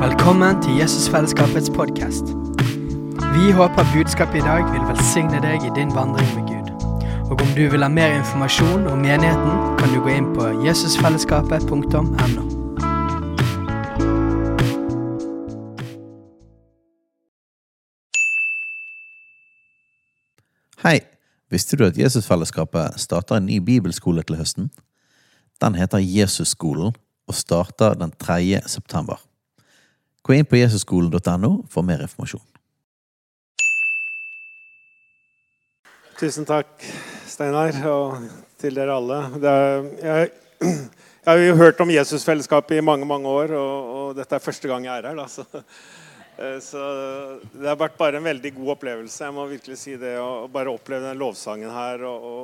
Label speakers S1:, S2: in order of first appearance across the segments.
S1: Velkommen til Jesusfellesskapets podcast. Vi håper budskapet I dag vil velsigne deg I din vandring med Gud. Og om du vil ha mer informasjon om menigheten, kan du gå inn på jesusfellesskapet.no.
S2: Hei, visste du at Jesusfellesskapet starter en ny bibelskole til høsten? Den heter Jesusskolen og starter den 3. september. Gå inn på jesusskolen.no for mer informasjon.
S3: Tusen takk, Steinar, og til dere alle. Jeg har jo hørt om Jesusfellesskapet I mange år, og dette første gang jeg her. Da, så det har vært bare en veldig god opplevelse. Jeg må virkelig si det, å bare oppleve den lovsangen her.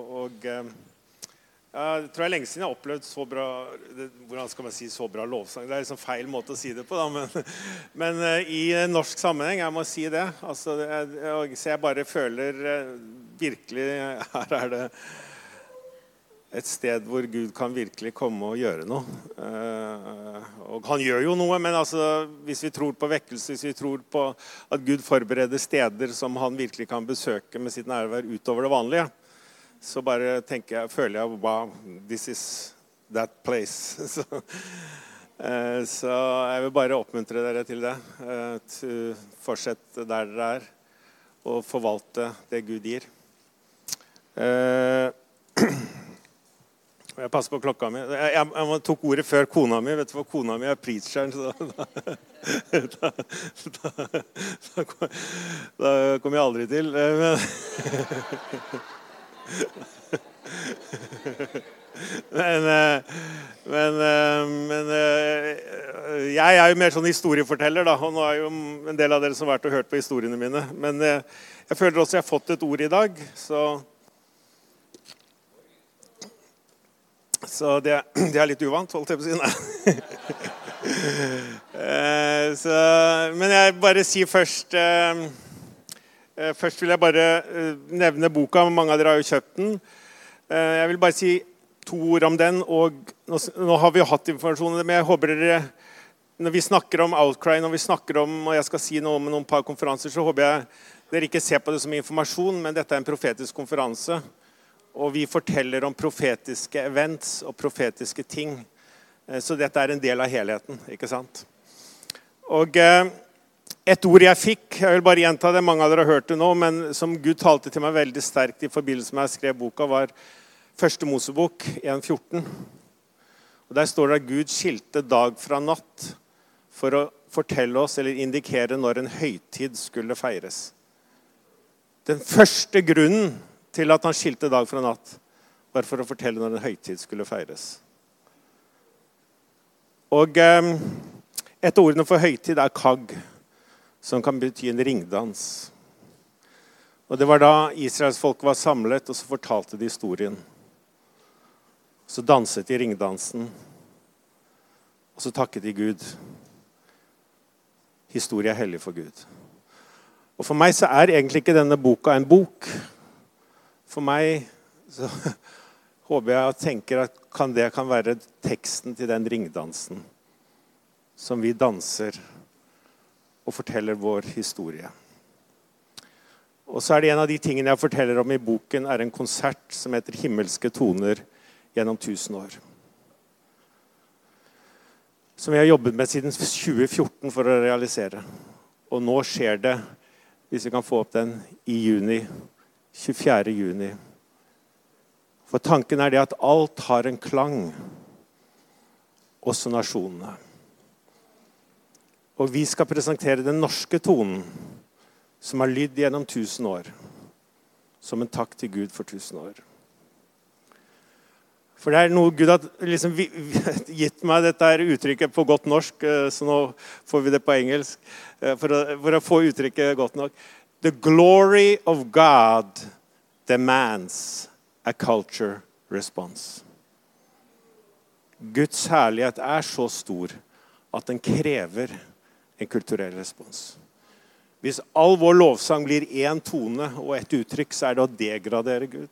S3: Jeg tror det lenge siden jeg har opplevd så bra, hvordan skal man si så bra lovsang? Det liksom feil måte å si det på, da, men I norsk sammenheng, jeg må si det. Altså, så jeg bare føler virkelig, her det et sted hvor Gud kan virkelig komme og gjøre noe. Og han gjør jo noe, men altså, hvis vi tror på vekkelse, hvis vi tror på at Gud forbereder steder som han virkelig kan besøke med sitt nærvær utover det vanlige, så bare føler jeg, wow, this is that place. Så jeg vil bare oppmuntre dere til det. Fortsett der dere og forvalte det Gud gir. Jeg passer på klokka mi. Jeg tok ordet før kona mi. Vet du hva kona mi preacheren, så da kommer jeg aldri til. Men jeg jo mer sånn historieforteller da, og nå jo en del av dere som har vært og hørt på historiene mine, men jeg føler også jeg har fått et ord I dag, så det litt uvant, holdt jeg på å si. Men jeg bare sier først vil jeg bare nevne boka, mange av dere har jo kjøpt den. Jeg vil bare si 2 ord om den, og nå har vi jo hatt informasjon, men jeg håper dere, når vi snakker om Outcry, når vi snakker om, og jeg skal si noe om noen par konferanser, så håper jeg dere ikke ser på det som informasjon, men dette en profetisk konferanse, og vi forteller om profetiske events og profetiske ting. Så dette en del av helheten, ikke sant? Og et ord jeg fikk, jeg vil bare gjenta det, mange av dere har hørt det nå, men som Gud talte til meg veldig sterkt I forbindelse med jeg skrev boka, var 1. Mosebok 1,14. Og der står det at Gud skilte dag fra natt for å fortelle oss, eller indikere når en høytid skulle feires. Den første grunnen til at han skilte dag fra natt var for å fortelle når en høytid skulle feires. Og et av ordene for høytid kag, som kan bety en ringdans. Og det var da Israels folk var samlet, og så fortalte de historien. Så danset de ringdansen, og så takket de Gud. Historie hellig for Gud. Og for meg så egentlig ikke denne boka en bok. For meg så håper jeg og tenker at det kan være teksten til den ringdansen som vi danser og forteller vår historie. Og så det en av de tingene jeg forteller om I boken en konsert som heter Himmelske toner gjennom 1000 år. Som jeg har jobbet med siden 2014 for å realisere. Og nå skjer det, hvis vi kan få opp den, I juni, 24. juni. For tanken det at alt har en klang, også nasjonene. Og vi skal presentere den norske tonen, som har lydd gjennom 1000 år, som en takk til Gud for 1000 år. For det noe Gud har liksom gitt meg dette uttrykket på godt norsk, så nå får vi det på engelsk, for å få uttrykket godt nok. The glory of God demands a culture response. Guds herlighet så stor at den krever en kulturell respons. Hvis all vår lovsang blir en tone og et uttrykk, så det å degradere Gud.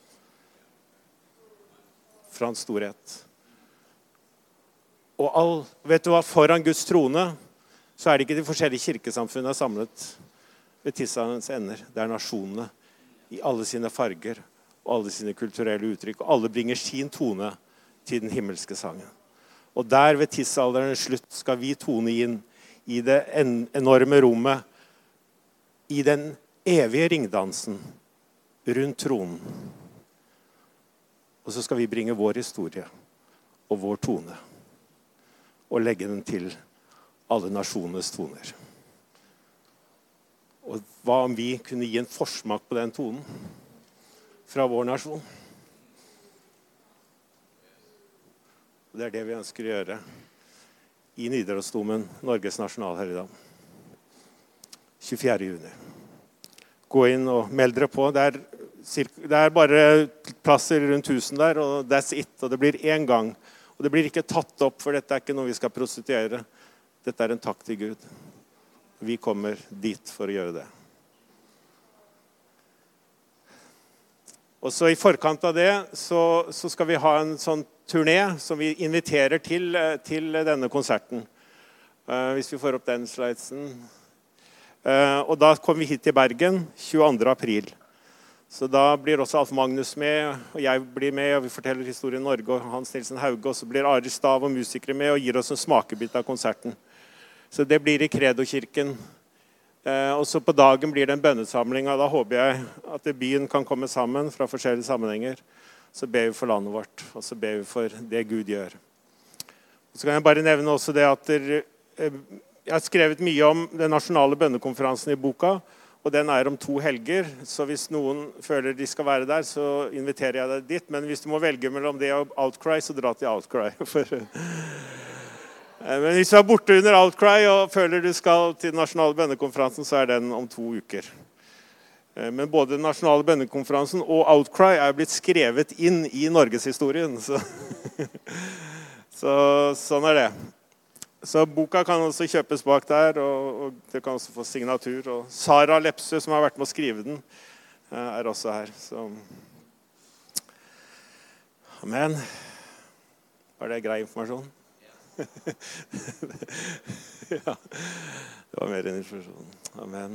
S3: Fra hans storhet. Og vet du hva, foran Guds trone, så det ikke de forskjellige kirkesamfunnene samlet ved tidsaldens ender. Det nasjonene i alle sine farger og alle sine kulturelle uttrykk. Og alle bringer sin tone til den himmelske sangen. Og der ved tidsalderens slutt skal vi tone inn i det enorme rommet, i den evige ringdansen rundt tronen. Og så skal vi bringe vår historie og vår tone og legge den til alle nasjonenes toner. Og hva om vi kunne gi en forsmak på den tonen fra vår nasjon? Det det vi ønsker å gjøre i Nidarosdomen, Norges nasjonalhelligdag. 24. juni. Gå inn og meld dere på. Det bare plasser rundt 1000 der, og that's it. Og det blir en gang. Og det blir ikke tatt opp, for dette ikke noe vi skal prostituere. Dette en takk til Gud. Vi kommer dit for å gjøre det. Og så i forkant av det, så skal vi ha en sånn turné som vi inviterer til denne konserten. Hvis vi får opp den slidesen. Og da kommer vi hit til Bergen 22. april. Så da blir også Alf Magnus med, og jeg blir med, og vi forteller historien Norge og Hans Nilsen Hauge, og så blir Ari Stav og musikere med og gir oss en smakebit av konserten. Så det blir i Credo-kirken. Og så på dagen blir det en bønnesamling, og da håper jeg at byen kan komme sammen fra forskjellige sammenhenger. Så ber vi for landet vårt, og så ber vi for det Gud gjør. Så kan jeg bare nevne også det at jeg har skrevet mye om den nasjonale bønnekonferansen i boka, og den om 2 helger, så hvis noen føler de skal være der, så inviterer jeg deg dit. Men hvis du må velge mellom det og Outcry, så dra til Outcry. Men hvis du borte under Outcry og føler du skal til den nasjonale bønnekonferansen, så den om 2 uker. Men både den nasjonale bønnekonferansen og Outcry blitt skrevet inn i Norgeshistorien. Så sånn det. Så boka kan også kjøpes bak der, og det kan også få signatur. Og Sara Lepsø, som har vært med å skrive den, også her. Så. Amen. Var det grei informasjon? Ja, det var mer enn informasjon. Amen.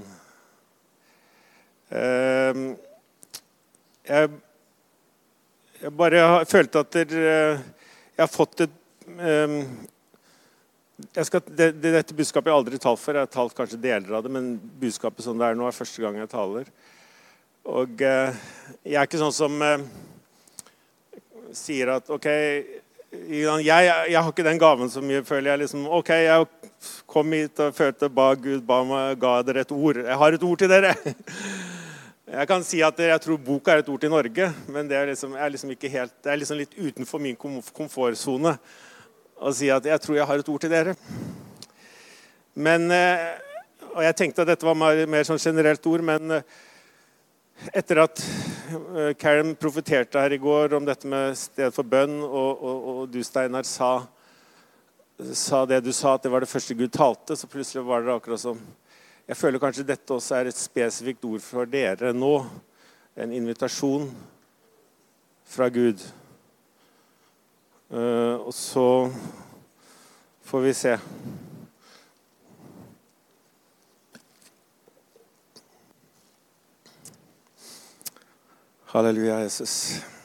S3: Jeg bare har følt at jeg har fått dette budskapet jeg aldri talt for. Jeg har talt kanskje deler av det, men budskapet som det nå første gang jeg taler. Og jeg ikke sånn som sier at ok, jeg har ikke den gaven som jeg føler jeg liksom, ok, jeg kom hit og følte Gud ga dere et ord. Jeg har et ord til dere. Jeg kan si at jeg tror boka et ord til Norge, men det liksom ikke helt, det liksom litt utenfor min komfortzone å si at jeg tror jeg har et ord til dere. Men, og jeg tenkte at dette var mer sånn generelt ord, men etter at Karen profeterte her i går om dette med sted for bønn, og du, Steinar, sa det du sa, at det var det første Gud talte, så plutselig var det akkurat som, jeg føler kanskje dette også et spesifikt ord for dere nå, en invitasjon fra Gud. Og så får vi se. Halleluja, Jesus.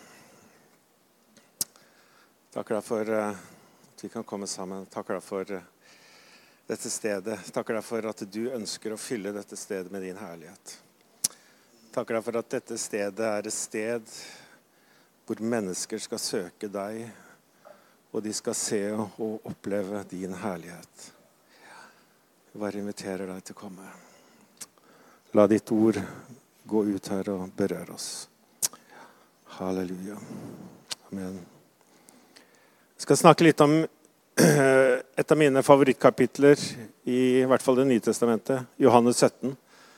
S3: Takker deg for at vi kan komme sammen. Takker deg for dette stedet. Takker deg for at du ønsker å fylle dette stedet med din herlighet. Takker deg for at dette stedet et sted hvor mennesker skal søke deg, og de skal se og oppleve din herlighet. Jeg bare inviterer deg til å komme. La ditt ord gå ut her og berøre oss. Halleluja. Amen. Jeg skal snakke litt om et av mine favorittkapitler i hvert fall det Nye Testamentet, Johannes 17.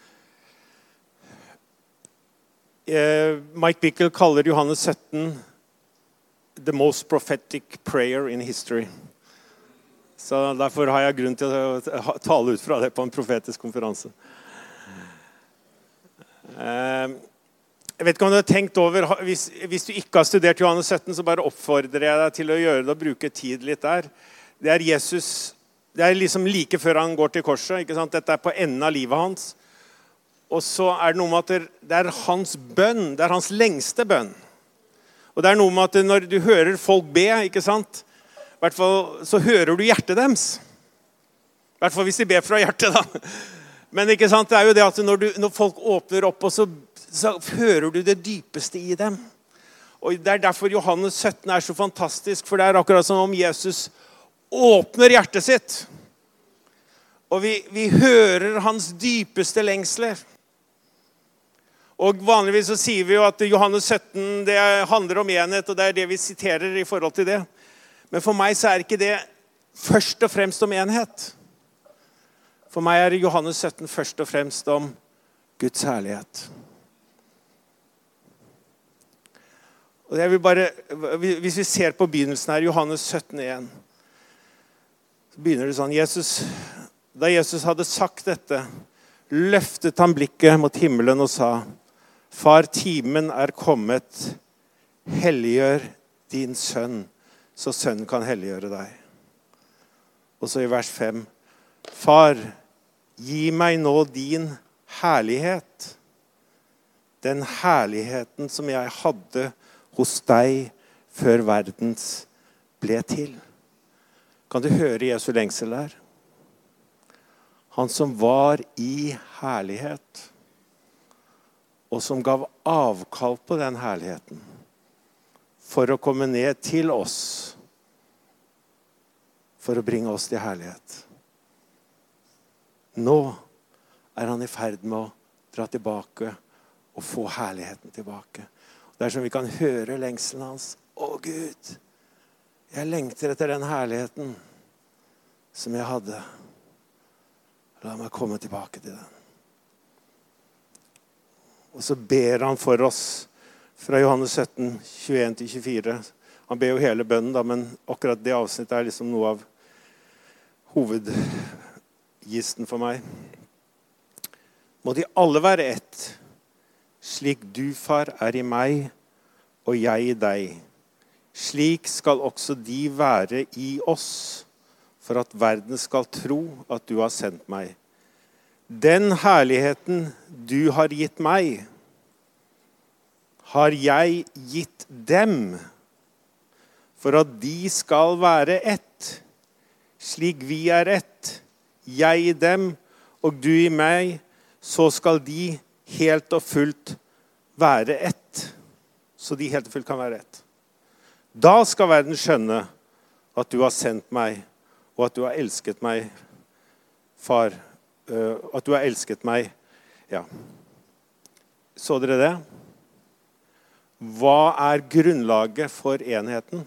S3: Mike Bickle kaller Johannes 17 the most prophetic prayer in history. Så derfor har jeg grunn til å tale ut fra det på en profetisk konferanse. Jeg vet ikke om du har tenkt over, hvis du ikke har studert Johannes 17, så bare oppfordrer jeg deg til å gjøre det og bruke tid litt der. Det Jesus Det liksom like før han går til korset, ikke sant? Dette på enden av livet hans. Og så det noe med at det hans bønn, det hans lengste bønn. Og det noe med at når du hører folk be, ikke sant? I hvert fall så hører du hjertet deres. I hvert fall hvis de ber fra hjertet da. Men ikke sant, det jo det at når folk åpner opp, og så hører du det dypeste i dem. Og det derfor Johannes 17 så fantastisk, for det akkurat som om Jesus åpner hjertet sitt. Og vi hører hans dypeste lengsler. Og vanligvis så sier vi jo at Johannes 17, det handler om enhet, og det det vi siterer i forhold til det. Men for meg så ikke det først og fremst om enhet. For meg Johannes 17 først og fremst om Guds herlighet. Og jeg vil bare, hvis vi ser på begynnelsen her, Johannes 17:1, så begynner det sånn, da Jesus hadde sagt dette, løftet han blikket mot himmelen og sa, Far, timen kommet, helliggjør din sønn, så sønnen kan helliggjøre deg. Og så i vers 5, Far, gi meg nå din herlighet, den herligheten som jeg hadde hos deg før verdens ble til. Kan du høre Jesu lengsel der? Han som var i herlighet, og som gav avkall på den herligheten, for å komme ned til oss, for å bringe oss til herlighet. Nå han i ferd med å dra tilbake og få herligheten tilbake. Det som vi kan høre lengselen hans. Å Gud, jeg lengter etter den herligheten som jeg hadde. La meg komme tilbake til den. Og så ber han for oss fra Johannes 17, 21-24. Han ber jo hele bønnen, da, men akkurat det avsnittet liksom noe av hovedgisten for meg. Må de alle være ett, slik du, far, i meg, og jeg i deg. Slik skal også de være i oss, for at verden skal tro at du har sendt meg. Den herligheten du har gitt meg, har jeg gitt dem, for at de skal være ett, slik vi ett, jeg i dem, og du i meg, så skal de helt og fullt være ett, så de helt og fullt kan være ett. Da skal verden skjønne at du har sendt meg, og at du har elsket meg, far, at du har elsket meg. Ja. Så dere det? Hva grunnlaget for enheten?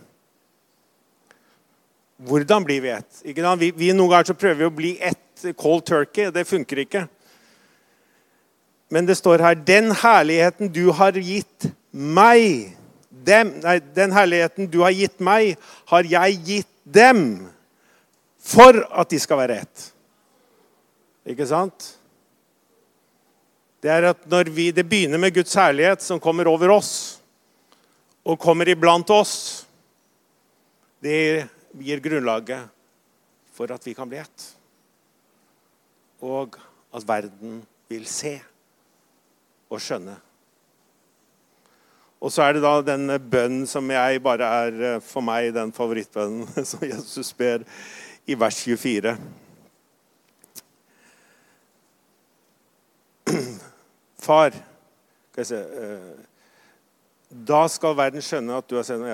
S3: Hvordan blir vi ett? Vi noen ganger så prøver vi å bli ett cold turkey, det funker ikke. Men det står her, den herligheten du har gitt meg, den herligheten du har gitt meg, har jeg gitt dem, for at de skal være ett. Ikke sant? Det at når det begynner med Guds herlighet som kommer over oss, og kommer iblant oss, det gir grunnlaget for at vi kan bli ett. Og at verden vil se og skjønne. Og så det da den bønnen som jeg bare for meg den favorittbønnen som Jesus ber i vers 24. Far, skal jeg se, da skal verden skjønne at du har sendt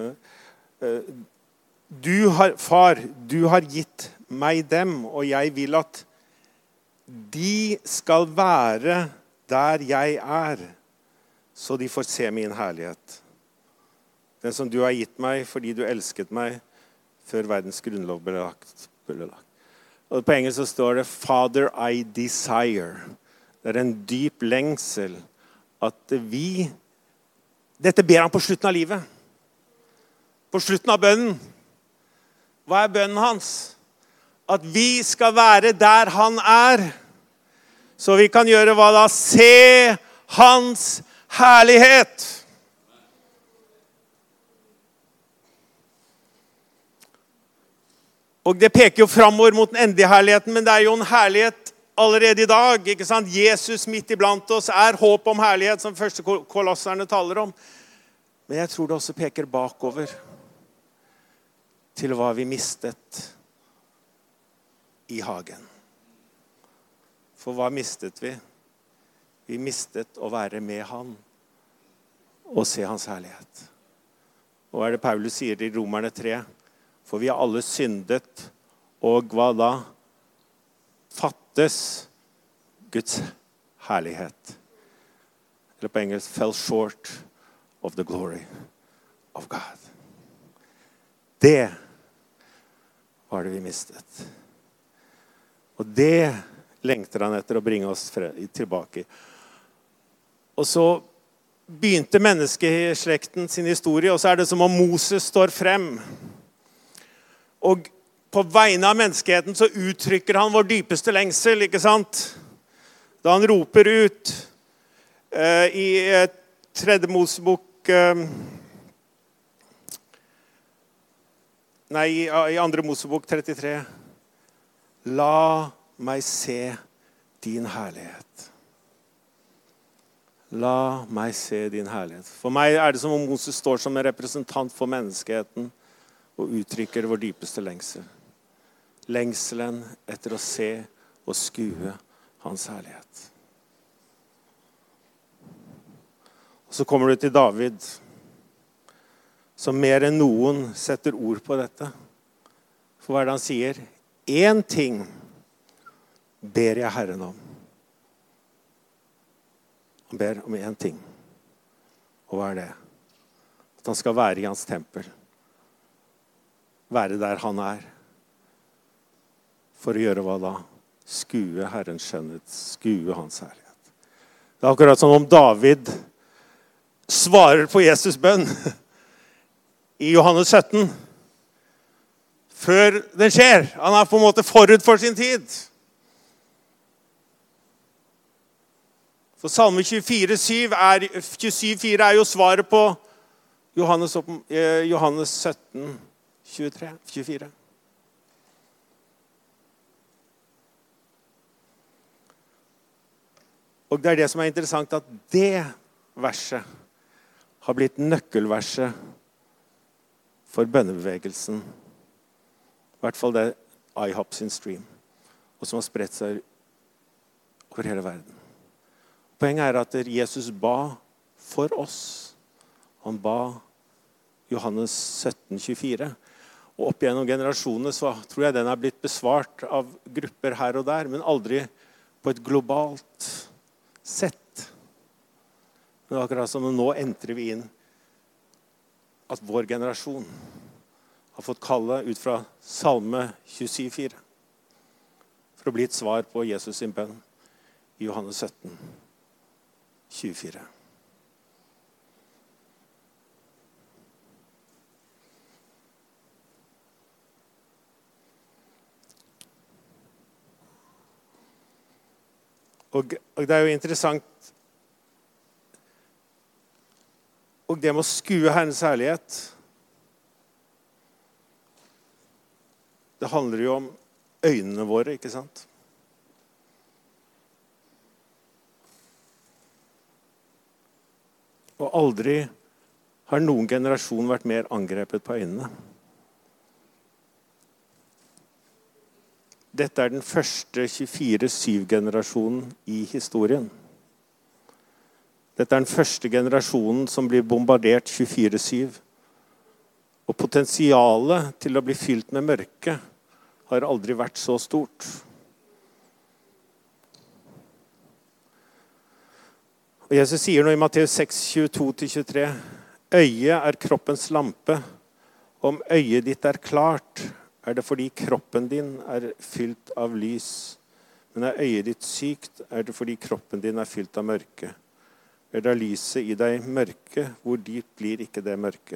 S3: meg. Far, du har gitt meg dem, og jeg vil at de skal være der jeg så de får se min herlighet. Den som du har gitt meg fordi du elsket meg før verdens grunnlov ble lagt. Og på engelsk så står det Father, I desire. Det en dyp lengsel at dette ber han på slutten av livet. På slutten av bønnen. Hva bønnen hans? At vi skal være der han så vi kan gjøre hva da? Se hans herlighet. Og det peker jo fremover mot den endelige herligheten, men det er jo en herlighet allerede i dag, ikke sant? Jesus midt iblant oss håp om herlighet, som første kolosserne taler om. Men jeg tror det også peker bakover til hva vi mistet i hagen. For hva mistet vi? Vi mistet å være med han og se hans herlighet. Og hva det Paulus sier i Romerne 3? For vi har alle syndet, og hva da? Fattes Guds herlighet. Eller på engelsk, fell short of the glory of God. Det var det vi mistet. Og det lengter han etter å bringe oss tilbake. Og så begynte menneskeslekten sin historie, og så det som om Moses står frem. Og på vegne av menneskeheten så uttrykker han vår dypeste lengsel, ikke sant? Da han roper ut i 3. Mosebok, i 2. Mosebok 33. La meg se din herlighet. La meg se din herlighet. For meg det som om Moses står som en representant for menneskeheten og uttrykker vår dypeste lengsel. Lengselen etter å se og skue hans herlighet. Og så kommer du til David, som mer enn noen setter ord på dette. For hva det han sier? En ting ber jeg Herren om. Han ber om en ting. Og hva det? At han skal være i hans tempel. Være der han For å gjøre hva da? Skue Herrens skjønnhet. Skue hans herlighet. Det akkurat som om David svarer på Jesus bønn i Johannes 17. Før det skjer. Han på en måte forut for sin tid. For Salme 27,4 jo svaret på Johannes 17, 24. Og det det som interessant, at det verset har blitt nøkkelverset for bønnebevegelsen. I hvert fall det IHOP sin stream, og som har spredt seg over hele verden. Poenget at Jesus ba for oss. Han ba Johannes 17, 24. Og opp gjennom generasjonene så tror jeg den har blitt besvart av grupper her og der, men aldri på et globalt sett. Men akkurat som nå entrer vi inn at vår generasjon har fått kalle ut fra Salme 27,4 for å bli et svar på Jesus sin bønn i Johannes 17, 24. Og det jo interessant, og det med å skue Herrens herlighet, det handler jo om øynene våre, ikke sant? Og aldri har noen generasjon vært mer angrepet på øynene. Dette den første 24/7-generasjonen i historien. Dette den første generasjonen som blir bombardert 24/7. Og potensialet til å bli fylt med mørke har aldri vært så stort. Og Jesus sier nå i Matteus 6, 22-23, øyet kroppens lampe. Om øyet ditt klart, det fordi kroppen din fylt av lys. Men øyet ditt sykt, det fordi kroppen din fylt av mørke. Det lyset i deg mørke, hvor dypt blir ikke det mørke.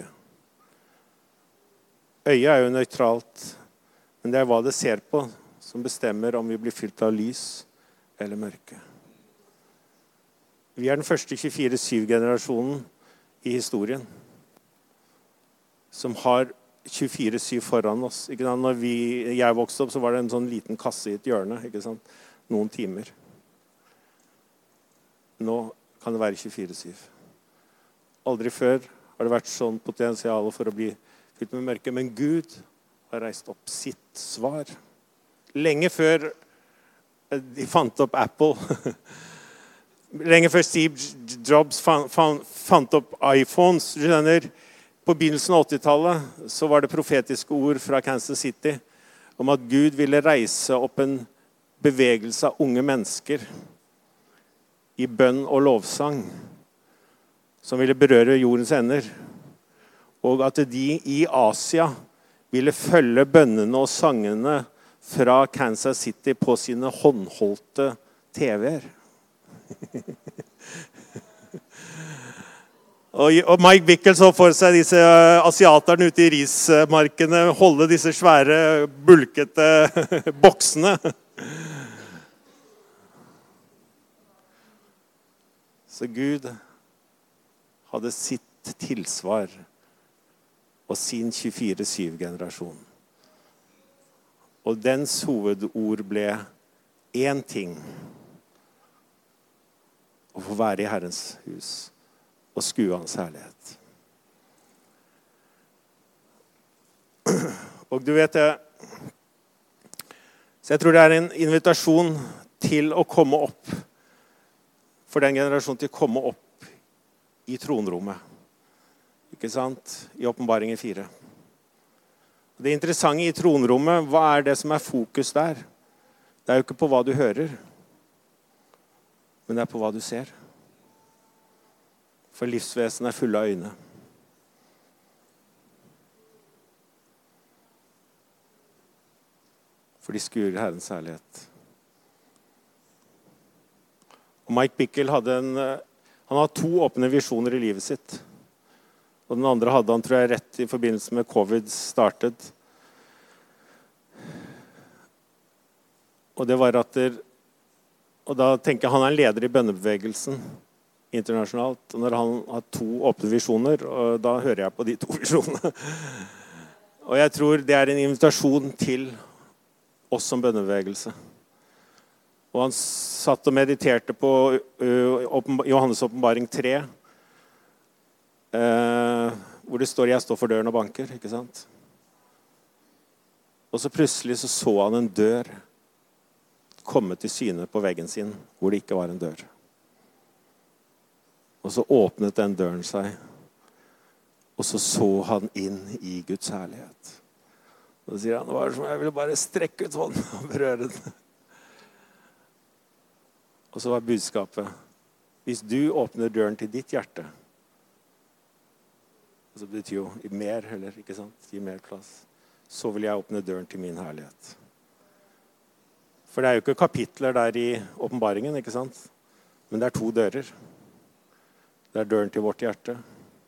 S3: Øyet jo nøytralt, men det hva det ser på som bestemmer om vi blir fylt av lys eller mørke. Vi den første 24/7-generasjonen i historien som har 24/7 foran oss. Ikke sant? Når jeg vokste opp, så var det en sånn liten kasse i et hjørne. Ikke sant? Noen timer. Nå kan det være 24/7. Aldri før har det vært sånn potensial for å bli fylt med mørke. Men Gud har reist opp sitt svar. Lenge før de fant opp Apple. Lenge før Steve Jobs fant opp iPhones. Du skjønner, på begynnelsen av 80-tallet så var det profetiske ord fra Kansas City om at Gud ville reise opp en bevegelse av unge mennesker i bønn og lovsang som ville berøre jordens ender. Og at de i Asia ville følge bønnene og sangene fra Kansas City på sine håndholdte TV-er. Og Mike Bickle så for seg disse asiaterne ute i rismarkene holde disse svære, bulkete boksene. Så Gud hadde sitt tilsvar og sin 24/7-generasjon. Og dens hovedord ble én ting: å få være i Herrens hus og skue hans herlighet. Og du vet det, så jeg tror det er en invitasjon til å komme opp, for den generasjonen til å komme opp i tronrommet. Ikke sant? I Åpenbaringen 4. Det interessante i tronrommet, hva er det som er fokus der? Det er jo ikke på hva du hører, men det er på hva du ser. For livsvesen er fulle av øyne. For de skuer Herrens herlighet. Og Mike Bickle han har 2 åpne visjoner i livet sitt. Og den andre hadde han, tror jeg, rett i forbindelse med covid startet. Og det var og da tenker jeg han er en leder i bønnebevegelsen internasjonalt. Og når han har 2 åpne visjoner, og da hører jeg på de 2 visjonene. Og jeg tror det er en invitasjon til oss som bønnebevegelse. Og han satt og mediterte på Johannes åpenbaring 3, hvor det står 'Jeg står for døren og banker', ikke sant? Og så plutselig så han en dør komme til syne på veggen sin, hvor det ikke var en dør. Og så åpnet den døren seg, og så han inn i Guds herlighet. Og så sier han, det var som jeg ville bare strekke ut hånden og berøre den. Og så var budskapet, hvis du åpner døren til ditt hjerte, og så betyr jo mer, eller ikke sant, gi mer plass, så vil jeg åpne døren til min herlighet. For det er jo ikke kapitler der i åpenbaringen, ikke sant? Men det er 2 dører. Det er døren til vårt hjerte,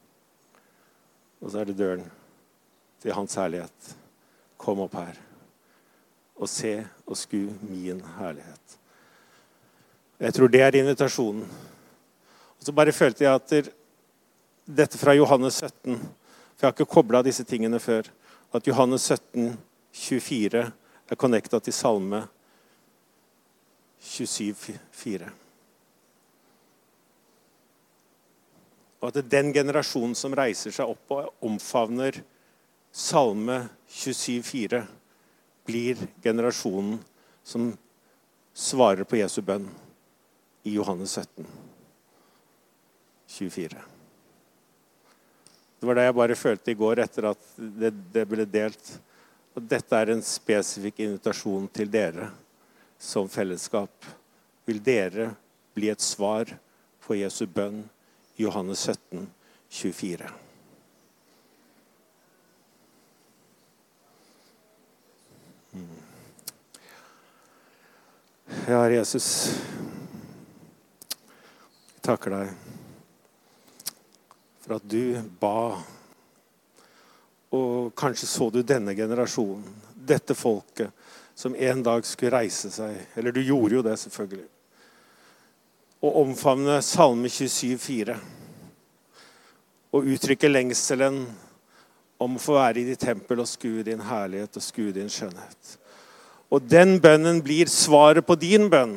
S3: og så er det døren til hans herlighet. Kom opp her, og se og sku min herlighet. Jeg tror det er invitasjonen. Og så bare følte jeg at dette fra Johannes 17, for jeg har ikke koblet disse tingene før, at Johannes 17, 24 er connectet til salme 27, 4. Og at det er den generasjonen som reiser seg opp og omfavner salme 27, 4, blir generasjonen som svarer på Jesu bønn i Johannes 17, 24. Det var det jeg bare følte i går etter at det ble delt. Og dette er en spesifikk invitasjon til dere som fellesskap. Vil dere bli et svar på Jesu bønn i Johannes 17, 24? Ja, Jesus, jeg takker deg for at du ba, og kanskje så du denne generasjonen, dette folket, som en dag skulle reise seg, eller du gjorde jo det selvfølgelig, og omfavne salme 27, 4, og uttrykke lengselen om å få være i ditt tempel og skue din herlighet og skue din skjønnhet. Og den bønnen blir svaret på din bønn.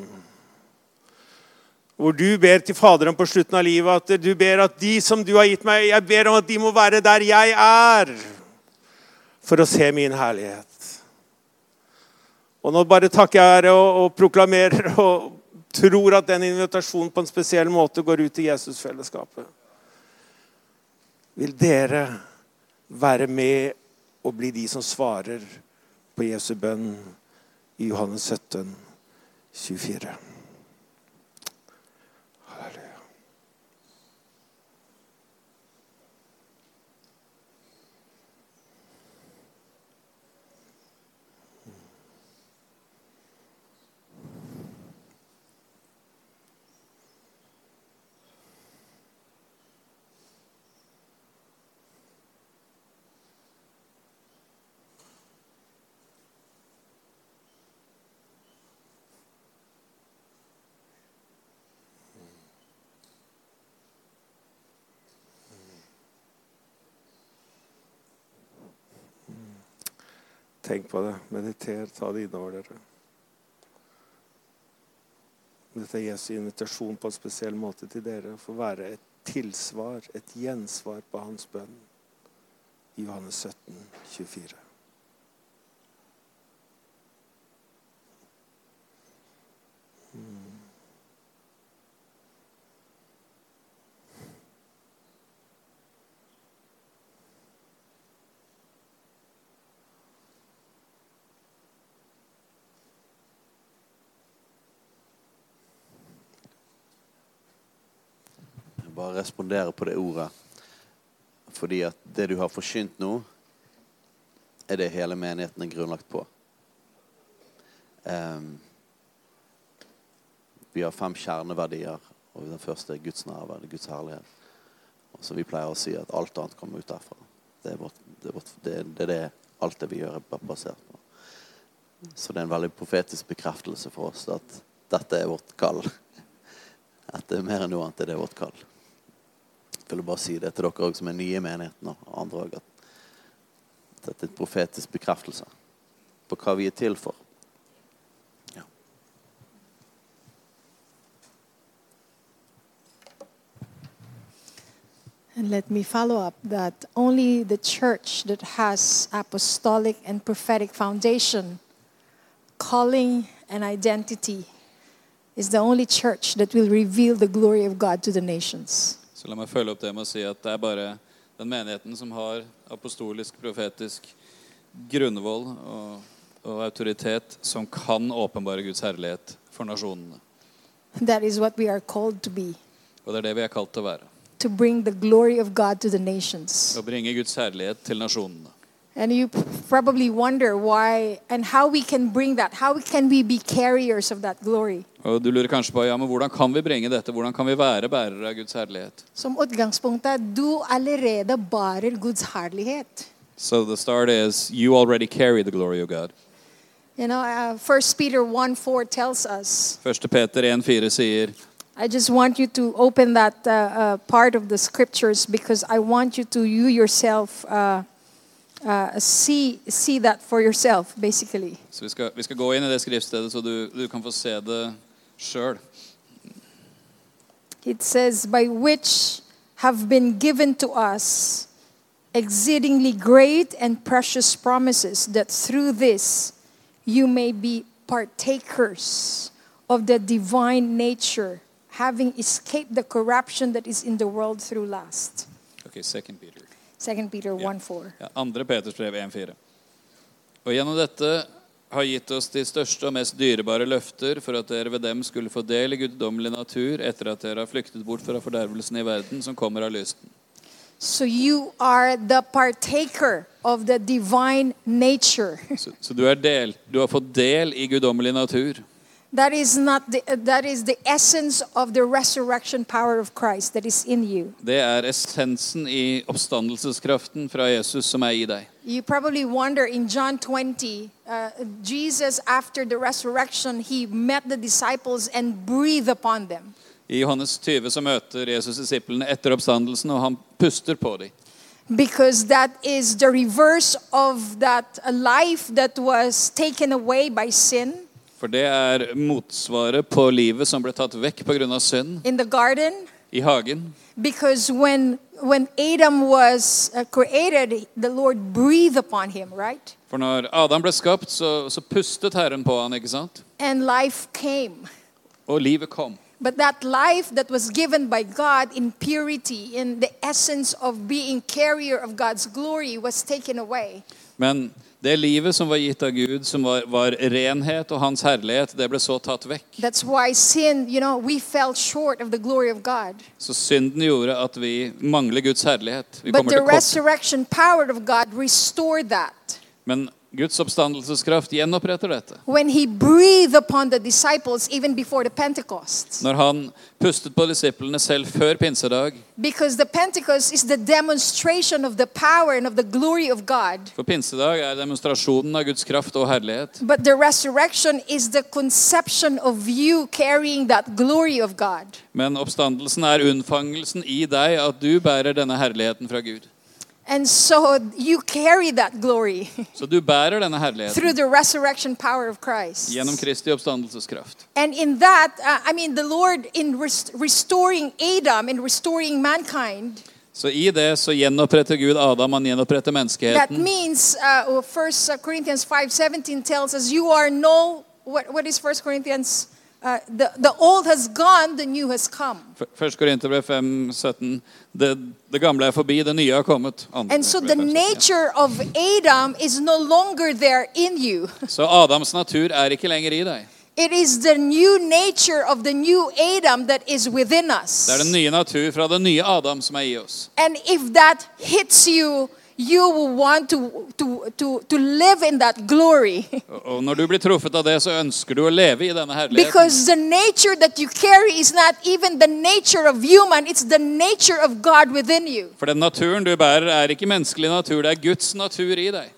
S3: Hvor du ber til Faderen på slutten av livet, at du ber at de som du har gitt meg, jeg ber om at de må være der jeg er, for å se min herlighet. Og nå bare takker jeg dere og proklamerer og tror at den invitasjonen på en spesiell måte går ut til Jesusfellesskapet. Vil dere være med og bli de som svarer på Jesu bønn i Johannes 17, 24. Halleluja. Tenk på det, mediter, ta det innover dere. Dette er Jesu invitasjon på en spesiell måte til dere, for å være et tilsvar, et gjensvar på hans bønn i Johannes 17, 24.
S2: Bare respondere på det ordet, fordi at det du har forkynt nå, er det hele menigheten er grunnlagt på. Vi har 5 kjerneverdier, og den første er Guds nærvær, Guds herlighet. Og så vi pleier å si at alt annet kommer ut derfra. Det er alt det vi gjør er basert på. Så det er en veldig profetisk bekreftelse for oss at dette er vårt kall. At det er mer enn noe annet, det er vårt kall. Jeg vil bare si det til dere også som er nye i menigheten og andre også, at dette er en profetisk bekreftelse på hva vi er til for. Ja.
S4: And let me follow up that only the church that has apostolic and prophetic foundation, calling and identity, is the only church that will reveal the glory of God to the nations.
S5: Så la meg følge opp det med å si at det er bare den menigheten som har apostolisk, profetisk grunnvoll og autoritet som kan åpenbare Guds herlighet for nasjonene.
S4: That is what we are called to be.
S5: Og det er det vi er kalt til å være.
S4: To bring the glory of God to the nations.
S5: Å bringe Guds herlighet til nasjonene.
S4: And you probably wonder why and how we can bring that. How can we be carriers of that glory?
S5: Og du lurer kanskje på, ja, men hvordan kan vi bringe dette? Hvordan kan vi være bærere av Guds herlighet?
S4: Som utgangspunktet, du allerede bærer Guds herlighet.
S5: So the start is, you already carry the glory of God.
S4: You know, 1 Peter 1:4 tells us.
S5: 1. Peter 1:4 sier,
S4: I just want you to open that part of the scriptures because I want you to yourself see that for yourself, basically.
S5: Så vi skal gå inn i det skriftstedet så du kan få se det selv.
S4: It says, by which have been given to us exceedingly great and precious promises, that through this you may be partakers of the divine nature, having escaped the corruption that is in the world through lust.
S5: Okay, 2 Peter.
S4: 2 Peter 1:4.
S5: Ja, 2. Peters brev 1:4. Og gjennom dette har gitt oss de største og mest dyrebare løfter for at dere ved dem skulle få del i guddommelig natur etter at dere har flyktet bort fra fordervelsen i verden som kommer av lysten.
S4: So you are the partaker of the divine nature.
S5: Så du har fått del i guddommelig natur.
S4: That is the essence of the resurrection power of Christ that is in you.
S5: Det er essensen i oppstandelseskraften fra Jesus som er i deg.
S4: You probably wonder in John 20, Jesus after the resurrection, he met the disciples and breathed upon them.
S5: I Johannes 20 så møter Jesus disiplene etter oppstandelsen, og han puster på dem.
S4: Because that is the reverse of that life that was taken away by sin
S5: For det motsvaret på livet som ble tatt vekk på grunn av synd
S4: in the garden.
S5: i hagen.
S4: Because when Adam was created, the Lord breathed upon him, right?
S5: For når Adam ble skapt, så pustet Herren på han, ikke sant?
S4: And life came.
S5: Og livet kom.
S4: But that life that was given by God in purity, in the essence of being carrier of God's glory, was taken away.
S5: Men det livet som var gitt av Gud, som var renhet og hans herlighet, det ble så tatt vekk.
S4: That's why sin, we fell short of the glory of God.
S5: Så synden gjorde at vi mangler Guds herlighet. Vi
S4: But
S5: kommer
S4: the
S5: til kort.
S4: resurrection power of God restored that.
S5: Men Guds oppstandelseskraft gjenoppretter dette.
S4: When he breathed upon the disciples even before the Pentecost.
S5: Når han pustet på disiplene selv før pinsedag.
S4: Because the Pentecost is the demonstration of the power and of the glory of God.
S5: For pinsedag demonstrasjonen av Guds kraft og herlighet.
S4: But the resurrection is the conception of you carrying that glory of God.
S5: Men oppstandelsen unnfangelsen i deg at du bærer denne herligheten fra Gud.
S4: And so you carry that glory
S5: Så du bærer denne herligheten
S4: through the resurrection power of Christ.
S5: gjennom Kristi oppstandelseskraft.
S4: And in that, the Lord in restoring Adam, in restoring mankind,
S5: Så i det så gjenoppretter Gud Adam, han gjenoppretter
S4: that
S5: menneskeheten.
S4: means 1 Corinthians 5:17 tells us you are what is 1 Corinthians? The old has gone, the new has come.
S5: 1. Korinterbrev 5:17. Det gamle forbi, det nye har kommet.
S4: And so the nature of Adam is no longer there in you.
S5: Så Adams natur ikke lenger i deg.
S4: It is the new nature of the new Adam that is within us.
S5: Det den nye natur fra den nye Adam som i oss.
S4: And if that hits you, you will want to live in that glory.
S5: Og når du blir truffet av det, så ønsker du å leve i denne herligheten.
S4: Because the nature that you carry is not even the nature of human, it's the nature of God within you.
S5: For den naturen du bærer ikke menneskelig natur, det Guds natur i deg.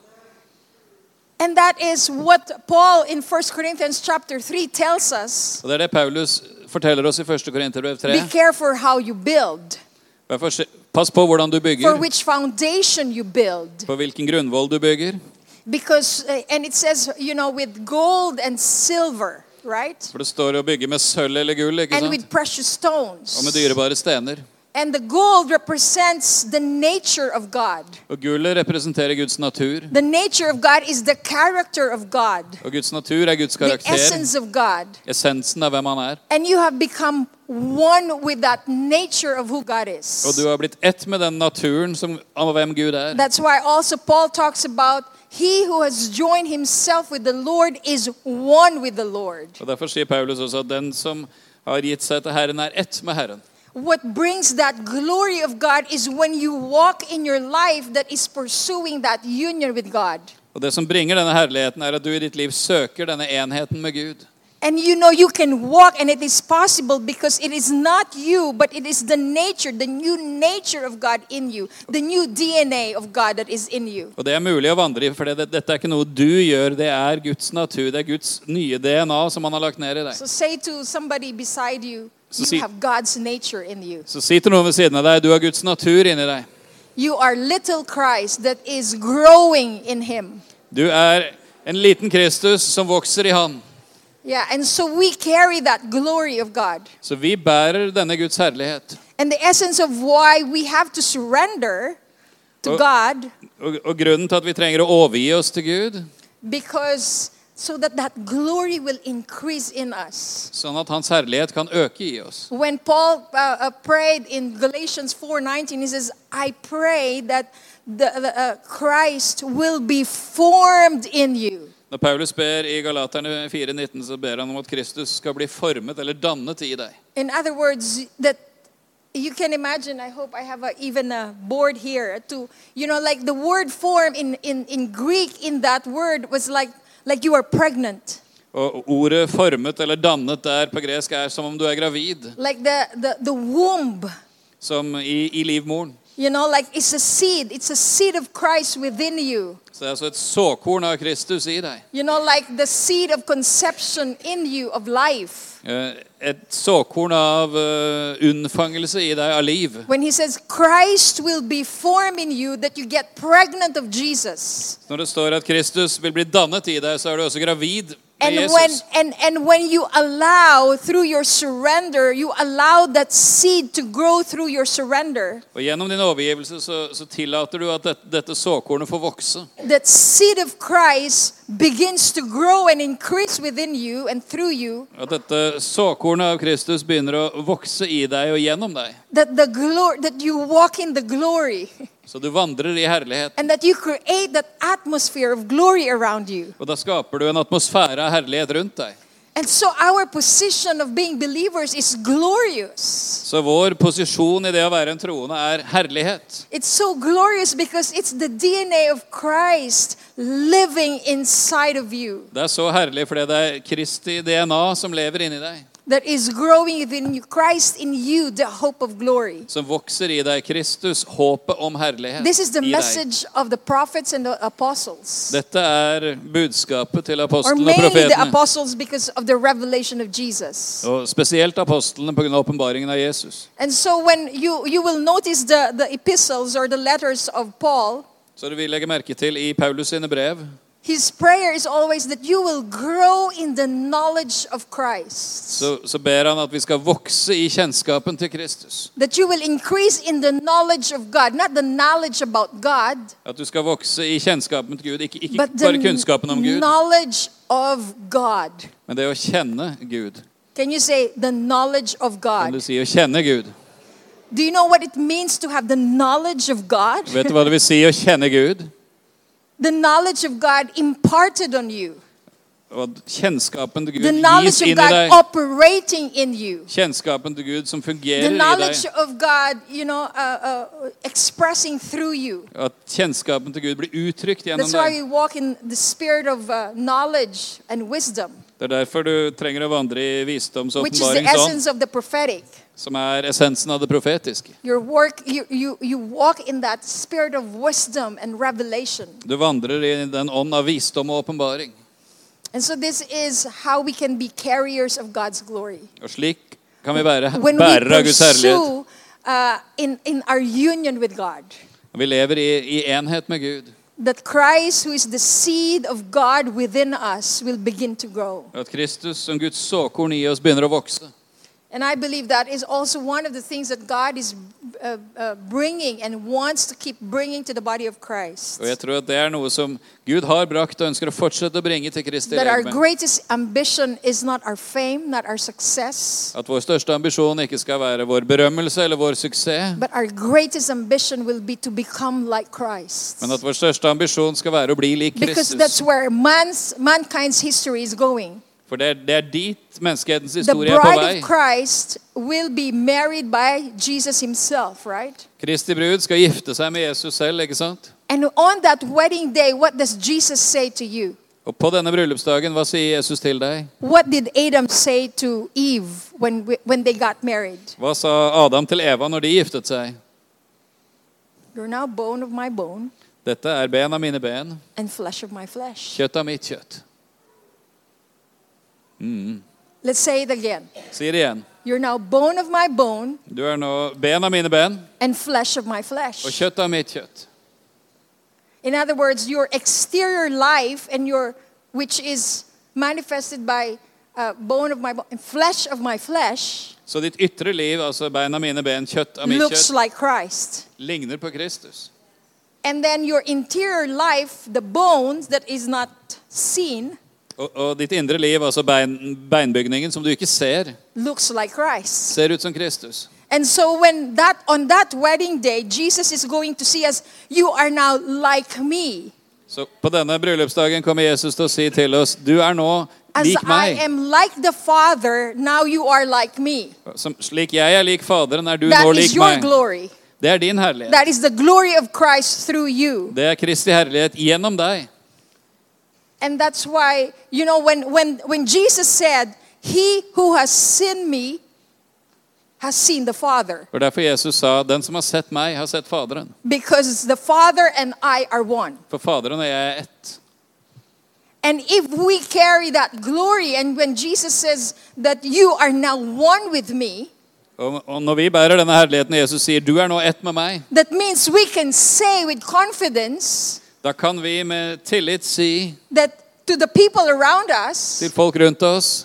S4: And that is what Paul in 1 Corinthians chapter 3 tells us.
S5: Og det Paulus forteller oss i 1. Korinterbrev 3.
S4: Be careful how you build.
S5: Pass på hvordan du
S4: For
S5: bygger,
S4: which foundation you build.
S5: på hvilken grunnvoll du bygger.
S4: Because, and it says, with gold and silver, right?
S5: For det står å bygge med sølv eller gull, ikke
S4: And
S5: sant?
S4: with precious stones.
S5: Og med dyrebare stener.
S4: And the gold represents the nature of God.
S5: Og gullet representerer Guds natur.
S4: The nature of God is the character of God.
S5: Og Guds natur Guds
S4: The
S5: karakter.
S4: essence of God.
S5: Essensen av hvem han
S4: And you have become one with that nature of who God is.
S5: Og du har blitt ett med den naturen av hvem Gud
S4: That's why also Paul talks about he who has joined himself with the Lord is one with the Lord.
S5: Og derfor sier Paulus også at den som har gitt seg til Herren ett med Herren.
S4: What brings that glory of God is when you walk in your life that is pursuing that union with God.
S5: Og det som bringer denne herligheten at du i ditt liv søker denne enheten med Gud.
S4: And you can walk, and it is possible because it is not you, but it is the nature, the new nature of God in you, the new DNA of God that is in you.
S5: Og det mulig å vandre i, for dette ikke noe du gjør, det Guds natur, det Guds nye DNA som han har lagt ned i deg.
S4: So say to somebody beside you,
S5: So
S4: you have God's nature in you.
S5: Så sitter noen ved siden av deg, du har Guds natur inni deg.
S4: You are little Christ that is growing in him.
S5: Du en liten Kristus som vokser i han.
S4: Yeah, and so we carry that glory of God.
S5: Så vi bærer denne Guds herlighet.
S4: And the essence of why we have to surrender to God,
S5: Og grunnen til at vi trenger å overgi oss til Gud,
S4: because so that glory will increase in us.
S5: sånn at hans herlighet kan øke i oss.
S4: When Paul prayed in Galatians 4:19, he says, I pray that Christ will be formed in you.
S5: Når Paulus ber i Galaterne 4:19, så ber han om at Kristus skal bli formet eller dannet i deg.
S4: In other words, that you can imagine, I hope I have even a board here to, like the word form in Greek in that word was like you are pregnant.
S5: Og ordet formet eller dannet der på gresk som om du gravid.
S4: Like the womb.
S5: Som i livmoren.
S4: You know, like it's a seed of Christ within you.
S5: Så det er altså et såkorn av Kristus i deg.
S4: You know, like the seed of conception in you of life.
S5: Et såkorn av unnfangelse i deg av liv.
S4: When he says Christ will be formed in you, that you get pregnant of Jesus.
S5: Når det står at Kristus vil bli dannet i deg, så er du også gravid med
S4: And
S5: Jesus.
S4: when you allow through your surrender, you allow that seed to grow through your surrender.
S5: Og gjennom din overgivelse så tillater du at dette såkornet får vokse.
S4: That seed of Christ begins to grow and increase within you and through you.
S5: At dette såkornet av Kristus begynner å vokse i deg og gjennom deg.
S4: That you walk in the glory.
S5: Så du vandrer i herlighet.
S4: And that you create that atmosphere of glory around you.
S5: Og da skaper du en atmosfære av herlighet rundt deg.
S4: And so our position of being believers is glorious.
S5: Så vår posisjon i det å være en troende er herlighet.
S4: It's so glorious because it's the DNA of Christ living inside of you.
S5: Det er så herlig fordi det er Kristi DNA som lever inni deg.
S4: That is growing within you, Christ in you, the hope of glory.
S5: Som vokser i deg, Kristus, håpet om herlighet
S4: This is the
S5: i deg.
S4: message of the prophets and the apostles.
S5: Dette er budskapet til
S4: Or
S5: apostlene og
S4: mainly the
S5: profetene.
S4: apostles because of the revelation of Jesus.
S5: Og spesielt apostlene på grunn av åpenbaringen av Jesus.
S4: And so when you will notice the epistles or the letters of Paul,
S5: Så du vil legge merke til i Paulus sine brev,
S4: his prayer is always that you will grow in the knowledge of Christ.
S5: så ber han at vi skal vokse i kjennskapen til Kristus.
S4: That you will increase in the knowledge of God, not the knowledge about God,
S5: At du skal vokse i kjennskapen til Gud, ikke
S4: but
S5: bare kunnskapen om
S4: the
S5: Gud,
S4: knowledge of God.
S5: men det å kjenne Gud.
S4: Can you say the knowledge of
S5: Kan du
S4: God?
S5: si å kjenne Gud?
S4: Do you know what it means to have the knowledge of God?
S5: Vet du hva det vil si å kjenne Gud?
S4: The knowledge of God imparted on you.
S5: Og kjennskapen til Gud
S4: The
S5: gis
S4: knowledge of
S5: inn i
S4: God
S5: deg.
S4: operating in you.
S5: Kjennskapen til Gud som
S4: The
S5: fungerer i
S4: knowledge
S5: deg.
S4: of God, expressing through you.
S5: At kjennskapen til Gud blir uttrykt gjennom
S4: That's why
S5: deg.
S4: we walk in the spirit of knowledge and wisdom,
S5: Det er derfor du trenger å vandre i visdoms- og
S4: which is the
S5: åpenbaringsånd,
S4: essence of the prophetic.
S5: som er essensen av det profetiske.
S4: You walk in that spirit of wisdom and revelation.
S5: Du vandrer i den ånd av visdom og åpenbaring.
S4: And so this is how we can be carriers of God's glory.
S5: Og slik kan vi være
S4: When we
S5: bærere av Guds herlighet.
S4: pursue in our union with God,
S5: Og vi lever i enhet med Gud.
S4: that Christ, who is the seed of God within us, will begin to grow.
S5: Og at Kristus som Guds såkorn i oss begynner å vokse.
S4: And I believe that is also one of the things that God is bringing and wants to keep bringing to the body of Christ.
S5: Og jeg tror at det er noe som Gud har brakt og ønsker å fortsette å bringe til Kristi
S4: That our
S5: legeme.
S4: greatest ambition is not our fame, not our success,
S5: At vår største ambisjon ikke skal være vår berømmelse eller vår suksess,
S4: but our greatest ambition will be to become like Christ.
S5: men at vår største ambisjon skal være å bli lik
S4: Because that's
S5: Kristus.
S4: where mankind's history is going.
S5: For det er dit menneskehetens
S4: The
S5: historie er på
S4: bride
S5: vei.
S4: of Christ will be married by Jesus himself, right?
S5: Kristi brud skal gifte seg med Jesus selv, ikke sant?
S4: And on that wedding day, what does Jesus say to you?
S5: Og på denne bryllupsdagen, hva sier Jesus til deg?
S4: What did Adam say to Eve when they got married?
S5: Hva sa Adam til Eva når de giftet seg?
S4: You're now bone of my bone
S5: Dette er ben av mine ben,
S4: and flesh of my flesh.
S5: kjøtt av mitt kjøtt.
S4: Let's say it again.
S5: Si det igjen.
S4: You're now bone of my bone
S5: Du er nå ben av mine ben
S4: and flesh of my
S5: og
S4: flesh.
S5: kjøtt av mitt kjøtt.
S4: In other words, your exterior life and which is manifested by bone of my bone and flesh of my flesh,
S5: Så ditt ytre liv, altså bein av mine ben, kjøtt av mitt
S4: looks
S5: kjøtt,
S4: like Christ.
S5: ligner på Kristus.
S4: And then your interior life, the bones that is not seen,
S5: Og ditt indre liv, altså beinbygningen som du ikke ser,
S4: looks like Christ.
S5: ser ut som Kristus.
S4: And so on that wedding day, Jesus is going to see us, you are now like me.
S5: Så på denne bryllupsdagen kommer Jesus til å si til oss, du er nå
S4: As
S5: lik
S4: I
S5: meg.
S4: am like the Father, now you are like me.
S5: Slik jeg er lik Faderen, er du
S4: That
S5: nå
S4: is
S5: lik
S4: your
S5: meg.
S4: glory.
S5: Det er din herlighet.
S4: That is the glory of Christ through you.
S5: Det er Kristi herlighet gjennom deg.
S4: And that's why, when Jesus said, he who has seen me has seen the Father.
S5: Og derfor Jesus sa, den som har sett meg, har sett Faderen.
S4: Because the Father and I are one.
S5: For Faderen og jeg er ett.
S4: And if we carry that glory, and when Jesus says that you are now one with me,
S5: Og når vi bærer denne herligheten, Jesus sier, du er nå ett med meg,
S4: that means we can say with confidence
S5: da kan vi med tillit si
S4: that to the people around us,
S5: til folk rundt oss,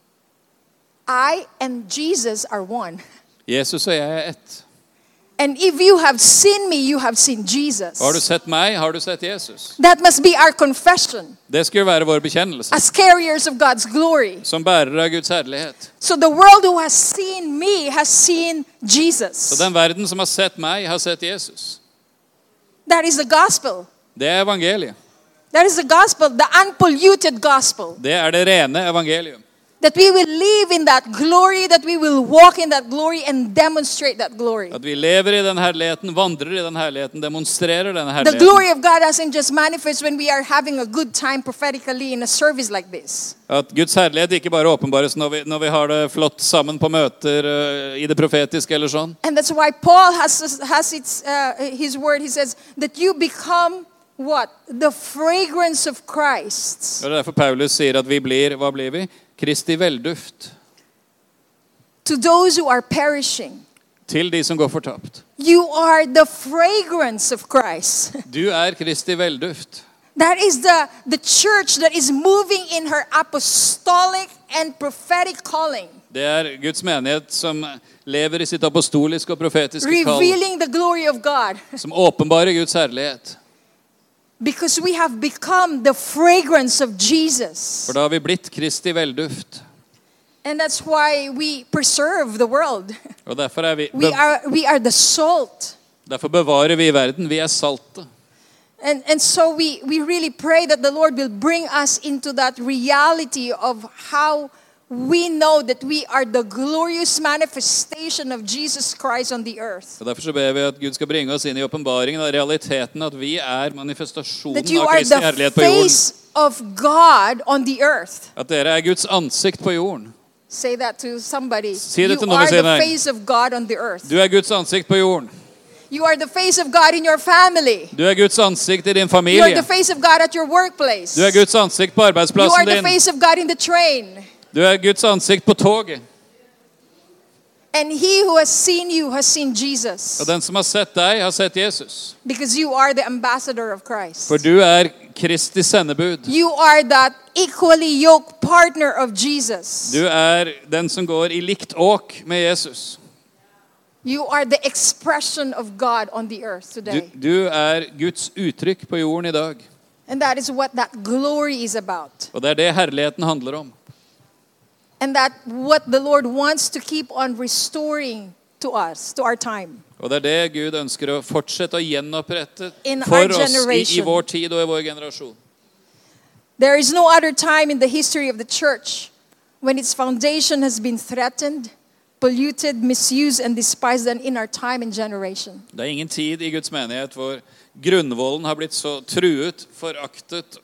S4: I and Jesus are one.
S5: Jesus og jeg er ett.
S4: And if you have seen me, you have seen Jesus.
S5: Har du sett meg, har du sett Jesus.
S4: That must be our confession
S5: Det skulle være vår bekjennelse,
S4: as carriers of God's glory.
S5: som bærere av Guds herlighet.
S4: So the world who has seen me has seen Jesus.
S5: Så den verden som har sett meg, har sett Jesus.
S4: That is the gospel.
S5: Det er evangeliet.
S4: That is the gospel, the unpolluted gospel.
S5: Det er det rene evangelium.
S4: That we will live in that glory, that we will walk in that glory and demonstrate that glory.
S5: At vi lever i den herligheten, vandrer i den herligheten, demonstrerer denne
S4: The
S5: herligheten.
S4: glory of God doesn't just manifest when we are having a good time prophetically in a service like this.
S5: At Guds herlighet ikke bare åpenbares når vi har det flott sammen på møter i det profetiske eller sånn.
S4: And that's why Paul has his word. He says that you become what? The fragrance of Christ.
S5: Og det er derfor Paulus sier at vi blir, hva blir vi? Kristi velduft.
S4: To those who are perishing.
S5: Til de som går fortapt.
S4: You are the fragrance of Christ.
S5: Du er Kristi velduft.
S4: That is the church that is moving in her apostolic and prophetic calling.
S5: Det er Guds menighet som lever i sitt apostoliske og profetiske kall.
S4: Revealing the glory of God.
S5: Som åpenbarer Guds herlighet.
S4: Because we have become the fragrance of Jesus.
S5: For da har vi blitt Kristi velduft.
S4: And that's why we preserve the world.
S5: Og derfor er
S4: We are the salt.
S5: Derfor bevarer vi verden. Vi er salte.
S4: And so we really pray that the Lord will bring us into that reality of how we know that we are the glorious manifestation of Jesus Christ on the earth.
S5: Og derfor så ber vi at Gud skal bringe oss inn i åpenbaringen av realiteten at vi er manifestasjonen
S4: That you
S5: av
S4: are
S5: Kristi
S4: the
S5: herlighet på jorden.
S4: face of God on the earth.
S5: At dere er Guds ansikt på jorden.
S4: Say that to somebody.
S5: Si det
S4: You
S5: til noen
S4: are
S5: og si
S4: the
S5: nei.
S4: face of God on the earth.
S5: Du er Guds ansikt på jorden.
S4: You are the face of God in your family.
S5: Du er Guds ansikt i din
S4: You are
S5: familie.
S4: the face of God at your workplace.
S5: Du er Guds ansikt på
S4: You are
S5: arbeidsplassen
S4: the
S5: din.
S4: face of God in the train.
S5: Du er Guds ansikt på toget.
S4: And he who has seen you has seen Jesus.
S5: Og den som har sett deg, har sett Jesus.
S4: Because you are the ambassador of Christ.
S5: For du er Kristi sendebud.
S4: You are that equally yoked partner of Jesus.
S5: Du er den som går i likt åk med Jesus.
S4: You are the expression of God on the earth today.
S5: Du er Guds uttrykk på jorden i dag.
S4: And that is what that glory is about.
S5: Og det er det herligheten handler om.
S4: And that what the Lord wants to keep on restoring to us, to our time.
S5: Og det er det Gud ønsker å fortsette å gjenopprette
S4: In
S5: for
S4: our
S5: oss i
S4: generation.
S5: vår tid og i vår generasjon.
S4: There is no other time in the history of the church when its foundation has been threatened, polluted, misused, and despised than in our time and generation.
S5: Det er ingen tid i Guds menighet hvor grunnvollen har blitt så truet, foraktet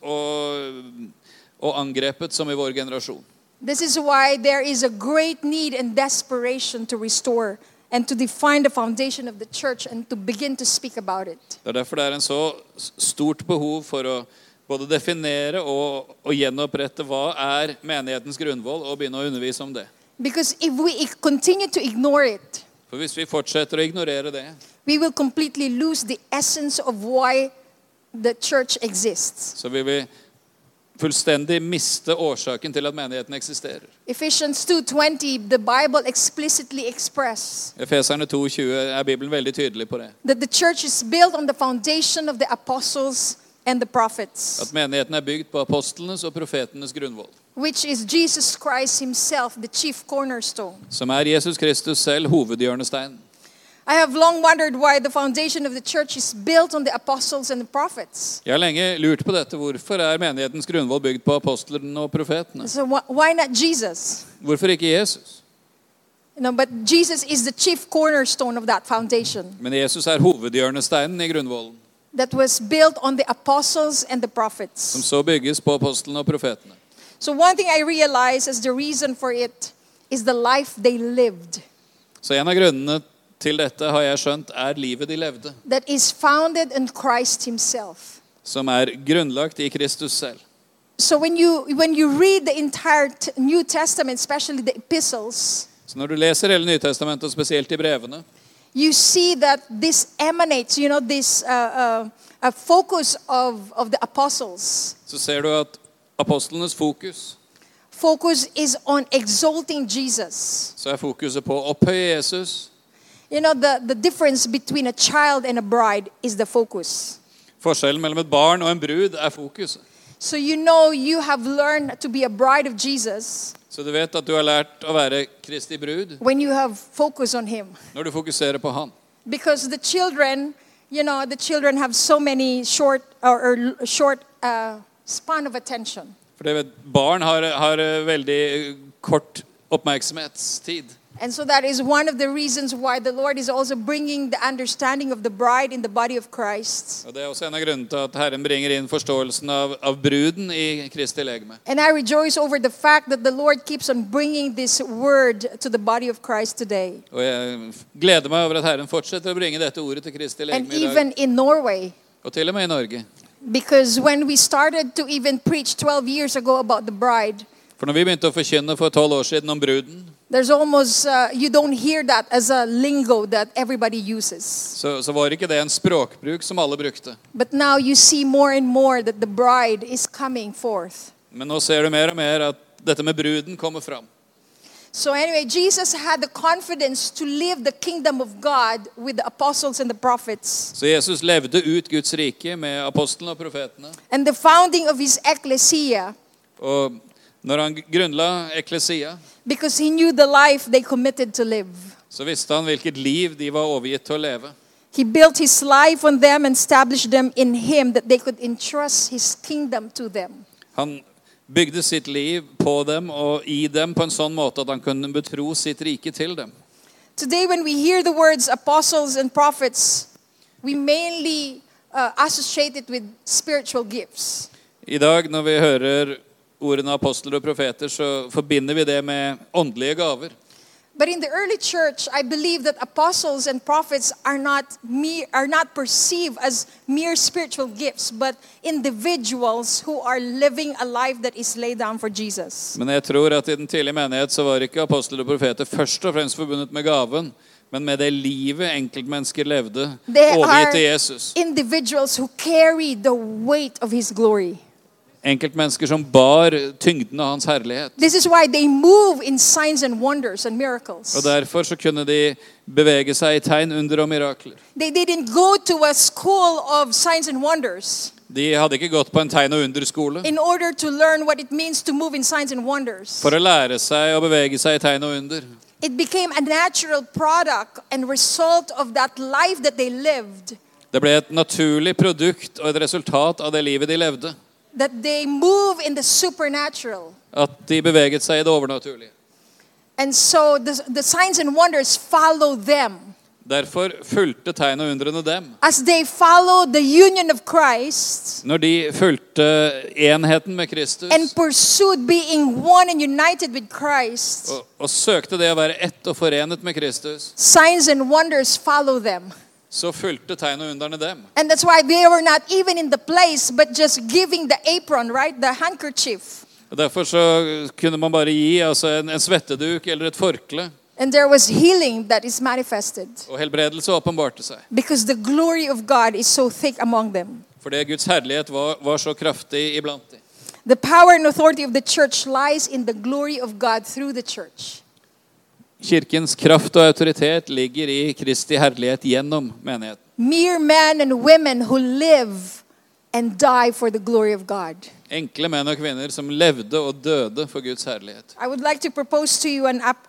S5: og angrepet som i vår generasjon.
S4: This is why there is a great need and desperation to restore and to define the foundation of the church and to begin to speak about it.
S5: Det er derfor det er en så stort behov for å både definere og gjenopprette hva er menighetens grunnvoll og begynne å undervise om det.
S4: Because if we continue to ignore it,
S5: For hvis vi fortsetter å ignorere det,
S4: we will completely lose the essence of why the church exists.
S5: så vil vi fullstendig miste årsaken til at menigheten eksisterer.
S4: Ephesians 2:20, the Bible explicitly expresses
S5: Efeserne 2,20 er Bibelen veldig tydelig på det.
S4: that the church is built on the foundation of the apostles and the prophets,
S5: At menigheten er bygd på apostlenes og profetenes grunnvoll.
S4: which is Jesus Christ himself, the chief cornerstone.
S5: Som er Jesus Kristus selv hovedhjørnesteinen.
S4: I have long wondered why the foundation of the church is built on the apostles and the prophets.
S5: Jeg har lenge lurt på dette. Hvorfor er menighetens grunnvoll bygd på apostlene og profetene?
S4: So why not Jesus?
S5: Hvorfor ikke Jesus?
S4: But Jesus is the chief cornerstone of that foundation
S5: Men Jesus er hovedhjørnesteinen i grunnvollen,
S4: that was built on the apostles and the
S5: som
S4: prophets.
S5: så bygges på apostlene og profetene.
S4: So one thing I realize as the reason for it is the life they lived.
S5: Så en av grunnene til dette har jeg skjønt livet de levde,
S4: that is founded in Christ himself.
S5: som grunnlagt i Kristus selv.
S4: So when you read the entire New Testament, especially the epistles,
S5: Så når du leser hele Nytestamentet, og spesielt i brevene,
S4: you see that this emanates, this a focus of the apostles.
S5: så ser du at apostlenes
S4: Focus is on exalting Jesus.
S5: så fokuset på å opphøye Jesus.
S4: The difference between a child and a bride is the focus.
S5: Forskjellen mellom et barn og en brud fokuset.
S4: So you have learned to be a bride of Jesus
S5: Så du vet at du har lært å være Kristi brud
S4: when you have focus on him.
S5: når du fokuserer på han.
S4: Because the children have so many short span of attention.
S5: For det vet, barn har veldig kort oppmerksomhetstid.
S4: And so that is one of the reasons why the Lord is also bringing the understanding of the bride in the body of Christ.
S5: Og det også en av grunnene til at Herren bringer inn forståelsen av bruden i Kristi legeme.
S4: And I rejoice over the fact that the Lord keeps on bringing this word to the body of Christ today.
S5: Og jeg gleder meg over at Herren fortsetter å bringe dette ordet til Kristi
S4: And
S5: legeme i dag.
S4: even in Norway.
S5: Og til og med i Norge.
S4: Because when we started to even preach 12 years ago about the bride,
S5: For når vi begynte å forkynne for 12 år siden om bruden,
S4: there's almost, you don't hear that as a lingo that everybody uses.
S5: så var ikke det en språkbruk som alle brukte.
S4: But now you see more and more that the bride is coming forth.
S5: Men nå ser du mer og mer at dette med bruden kommer fram.
S4: So anyway, Jesus had the confidence to live the kingdom of God with the apostles and the prophets.
S5: Så Jesus levde ut Guds rike med apostlene og profetene.
S4: And the founding of his ecclesia,
S5: Og når han grunnla eklesia,
S4: because he knew the life they committed to live.
S5: så visste han hvilket liv de var overgitt til å leve.
S4: He built his life on them and established them in him that they could entrust his kingdom to them.
S5: Han bygde sitt liv på dem og i dem på en sånn måte at han kunne betro sitt rike til dem.
S4: Today when we hear the words apostles and prophets, we mainly associate it with spiritual gifts.
S5: I dag når vi hører ordene apostler og profeter, så forbinder vi det med åndelige gaver.
S4: But in the early church, I believe that apostles and prophets are not perceived as mere spiritual gifts, but individuals who are living a life that is laid down for Jesus.
S5: Men jeg tror at i den tidlige menighet så var ikke apostler og profeter først og fremst forbundet med gaven, men med det livet enkeltmennesker levde,
S4: They
S5: overgitt til
S4: are
S5: Jesus.
S4: individuals who carry the weight of his glory.
S5: Enkeltmennesker som bar tyngden av hans herlighet.
S4: This is why they move in signs and wonders and miracles.
S5: Og derfor så kunne de bevege seg i tegn, under og mirakler.
S4: They didn't go to a school of signs and wonders
S5: De hadde ikke gått på en tegn- og underskole
S4: in order to learn what it means to move in signs and wonders.
S5: for å lære seg å bevege seg i tegn og under.
S4: It became a natural product and result of that life that they lived,
S5: Det ble et naturlig produkt og et resultat av det livet de levde.
S4: that they move in the supernatural.
S5: At de beveget seg i det overnaturlige.
S4: And so the signs and wonders follow them.
S5: Derfor fulgte tegn og undrene dem.
S4: As they follow the union of Christ
S5: Når de fulgte enheten med Kristus
S4: and pursued being one and united with Christ,
S5: og søkte det å være ett og forenet med Kristus,
S4: signs and wonders follow them.
S5: så fulgte tegn og undrene dem.
S4: And that's why they were not even in the place, but just giving the apron, right? The handkerchief.
S5: Og derfor så kunne man bare gi en svetteduk eller et forkle,
S4: And there was healing that is manifested.
S5: og helbredelse åpenbarte seg.
S4: Because the glory of God is so thick among them.
S5: For det Guds herlighet var så kraftig iblant dem.
S4: The power and authority of the church lies in the glory of God through the church.
S5: Kirkens kraft og autoritet ligger i Kristi herlighet gjennom menigheten.
S4: Mere men and women who live and die for the glory of God.
S5: Enkle menn og kvinner som levde og døde for Guds herlighet.
S4: I would like to propose to you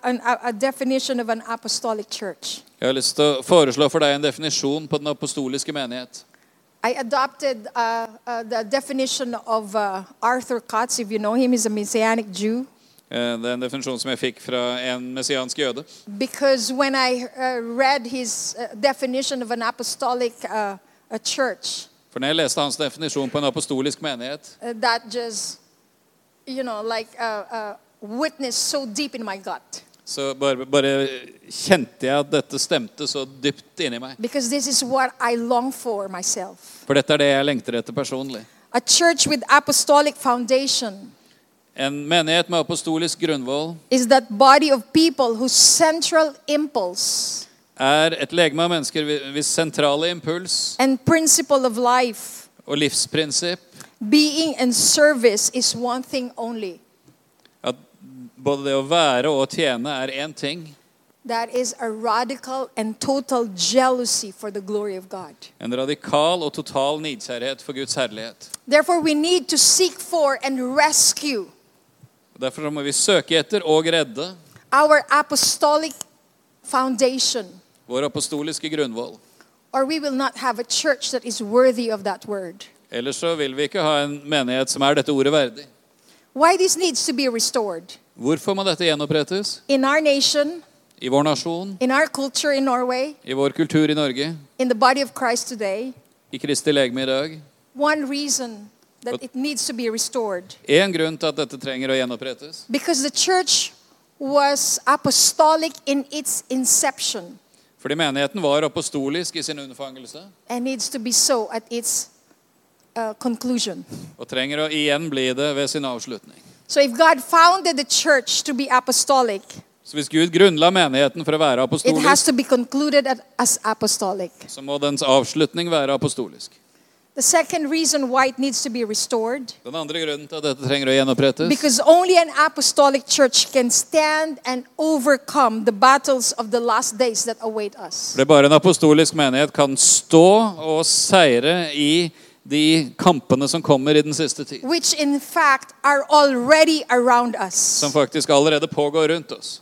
S4: a definition of an apostolic church.
S5: Jeg har lyst til å foreslå for deg en definisjon på den apostoliske menighet.
S4: I adopted the definition of Arthur Katz, if you know him. He's a Messianic Jew.
S5: Det er en definisjon som jeg fikk fra en messiansk jøde.
S4: Because when I read his definition of an apostolic a church,
S5: For når jeg leste hans definisjon på en apostolisk menighet,
S4: that just, like witnessed so deep in my gut.
S5: så bare kjente jeg at dette stemte så dypt inni meg.
S4: Because this is what I long for myself.
S5: For dette det jeg lengter etter personlig.
S4: A church with apostolic foundation
S5: En menighet med apostolisk grunnvoll
S4: is that body of people whose central impulse
S5: et legeme av mennesker hvis sentrale impuls
S4: and principle of life,
S5: og livsprinsipp,
S4: being and service is one thing only.
S5: at både det å være og tjene en ting,
S4: That is a radical and total jealousy for the glory of God.
S5: en radikal og total nidkjærlighet for Guds herlighet.
S4: Therefore, we need to seek for and rescue
S5: Derfor må vi søke etter og redde
S4: our apostolic foundation,
S5: vår apostoliske grunnvoll.
S4: or we will not have a church that is worthy of that word.
S5: Ellers så vil vi ikke ha en menighet som dette ordet verdig.
S4: Why this needs to be restored?
S5: Hvorfor må dette gjenopprettes?
S4: In our nation,
S5: I vår nasjon,
S4: in our culture in Norway,
S5: i vår kultur i Norge,
S4: in the body of Christ today,
S5: i Kristi legeme i dag.
S4: one reason that it needs to be restored.
S5: En grunn til at dette trenger å gjenopprettes.
S4: Because the church was apostolic in its inception
S5: Fordi menigheten var apostolisk i sin unnfangelse,
S4: and needs to be so at its conclusion.
S5: og trenger å igjen bli det ved sin avslutning.
S4: So if God founded the church to be apostolic,
S5: Så hvis Gud grunnla menigheten for å være
S4: it has
S5: apostolisk,
S4: to be concluded as apostolic.
S5: så må dens avslutning være apostolisk.
S4: The second reason why it needs to be restored,
S5: Den andre grunnen til at dette trenger å gjenopprettes,
S4: because only an apostolic church can stand and overcome the battles of the last days that await us.
S5: for bare en apostolisk menighet kan stå og seire i de kampene som kommer i den siste tid,
S4: Which in fact are already around us.
S5: som faktisk allerede pågår rundt oss.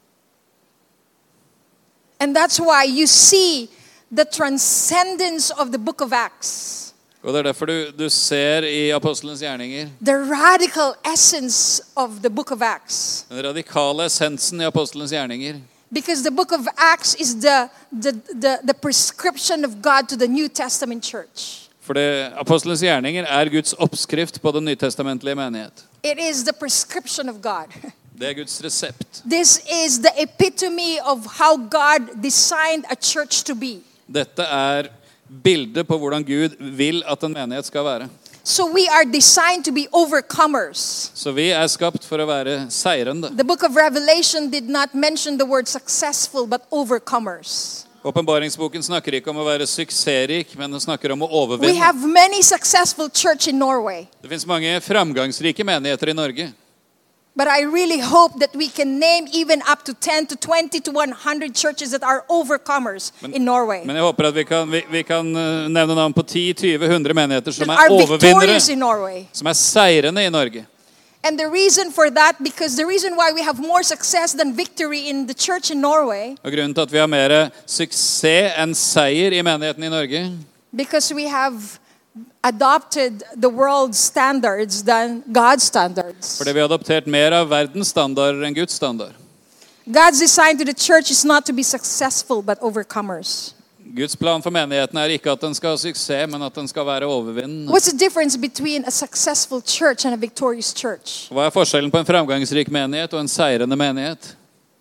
S4: And that's why you see the transcendence of the book of Acts.
S5: Og det derfor du ser i apostelens gjerninger
S4: The radical essence of the book of Acts.
S5: den radikale essensen i apostelens gjerninger.
S4: Because the book of Acts is the prescription of God to the New Testament church.
S5: For apostelens gjerninger Guds oppskrift på den nytestamentlige menighet.
S4: It is the prescription of God.
S5: Det Guds resept.
S4: This is the epitome of how God designed a church to be.
S5: Dette bildet på hvordan Gud vil at en menighet skal være.
S4: So we are designed to be overcomers.
S5: Så vi skapt for å være seirende.
S4: The book of Revelation did not mention the word successful, but overcomers.
S5: Åpenbaringsboken snakker ikke om å være suksessrik, men den snakker om å
S4: We
S5: overvinne.
S4: have many successful church in Norway.
S5: Det finnes mange framgangsrike menigheter i Norge.
S4: But I really hope that we can name even up to 10 to 20 to 100 churches that are overcomers in Norway.
S5: Men jeg håper at vi kan nevne navn på 10, 20, 100 menigheter som
S4: That are
S5: overvinnere,
S4: victorious in Norway.
S5: som seirende i Norge.
S4: And the reason for that, because the reason why we have more success than victory in the church in Norway,
S5: Og grunnen til at vi har mer suksess enn seier i menigheten i Norge,
S4: because we have adopted the world's standards than God's standards.
S5: fordi vi har adoptert mer av verdens standarder enn Guds standard.
S4: God's design to the church is not to be successful, but overcomers.
S5: Guds plan for menigheten ikke at den skal ha suksess, men at den skal være overvinnende.
S4: What's the difference between a successful church and a victorious church?
S5: Hva forskjellen på en framgangsrik menighet og en seirende menighet?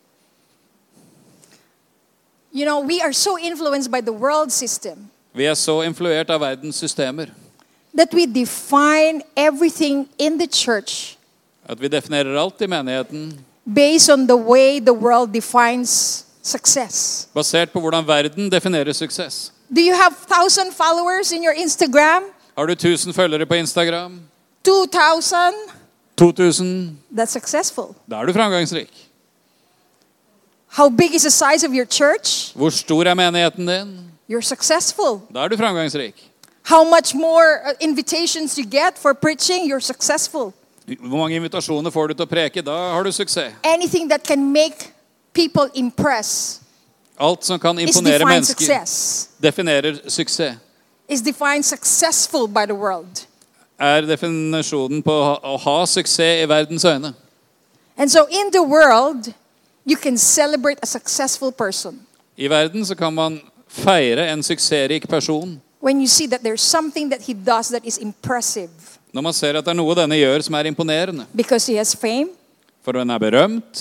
S4: You know, we are so influenced by the world system
S5: Vi så influert av verdens systemer
S4: that we define everything in the church
S5: at vi definerer alt i menigheten
S4: based on the way the world defines success.
S5: basert på hvordan verden definerer suksess.
S4: Do you have 1,000 followers in your Instagram?
S5: Har du 1000 følgere på Instagram?
S4: 2,000?
S5: 2000?
S4: That's successful.
S5: Da du framgangsrik.
S4: How big is the size of your church?
S5: Hvor stor menigheten din?
S4: You're successful.
S5: Da du framgangsrik.
S4: How much more invitations you get for preaching? You're successful.
S5: Hvor mange invitasjoner får du til å preke? Da har du suksess.
S4: Anything that can make people impress
S5: Alt som kan
S4: is
S5: imponere
S4: defined
S5: mennesker,
S4: success.
S5: definerer suksess.
S4: Is defined successful by the world.
S5: Definisjonen på å ha suksess i verdens øyne.
S4: And so in the world, you can celebrate a successful person
S5: I verden så kan man feire en suksessrik person
S4: when you see that there's something that he does that is impressive
S5: når man ser at det noe denne gjør som imponerende.
S4: because he has fame,
S5: For den berømt,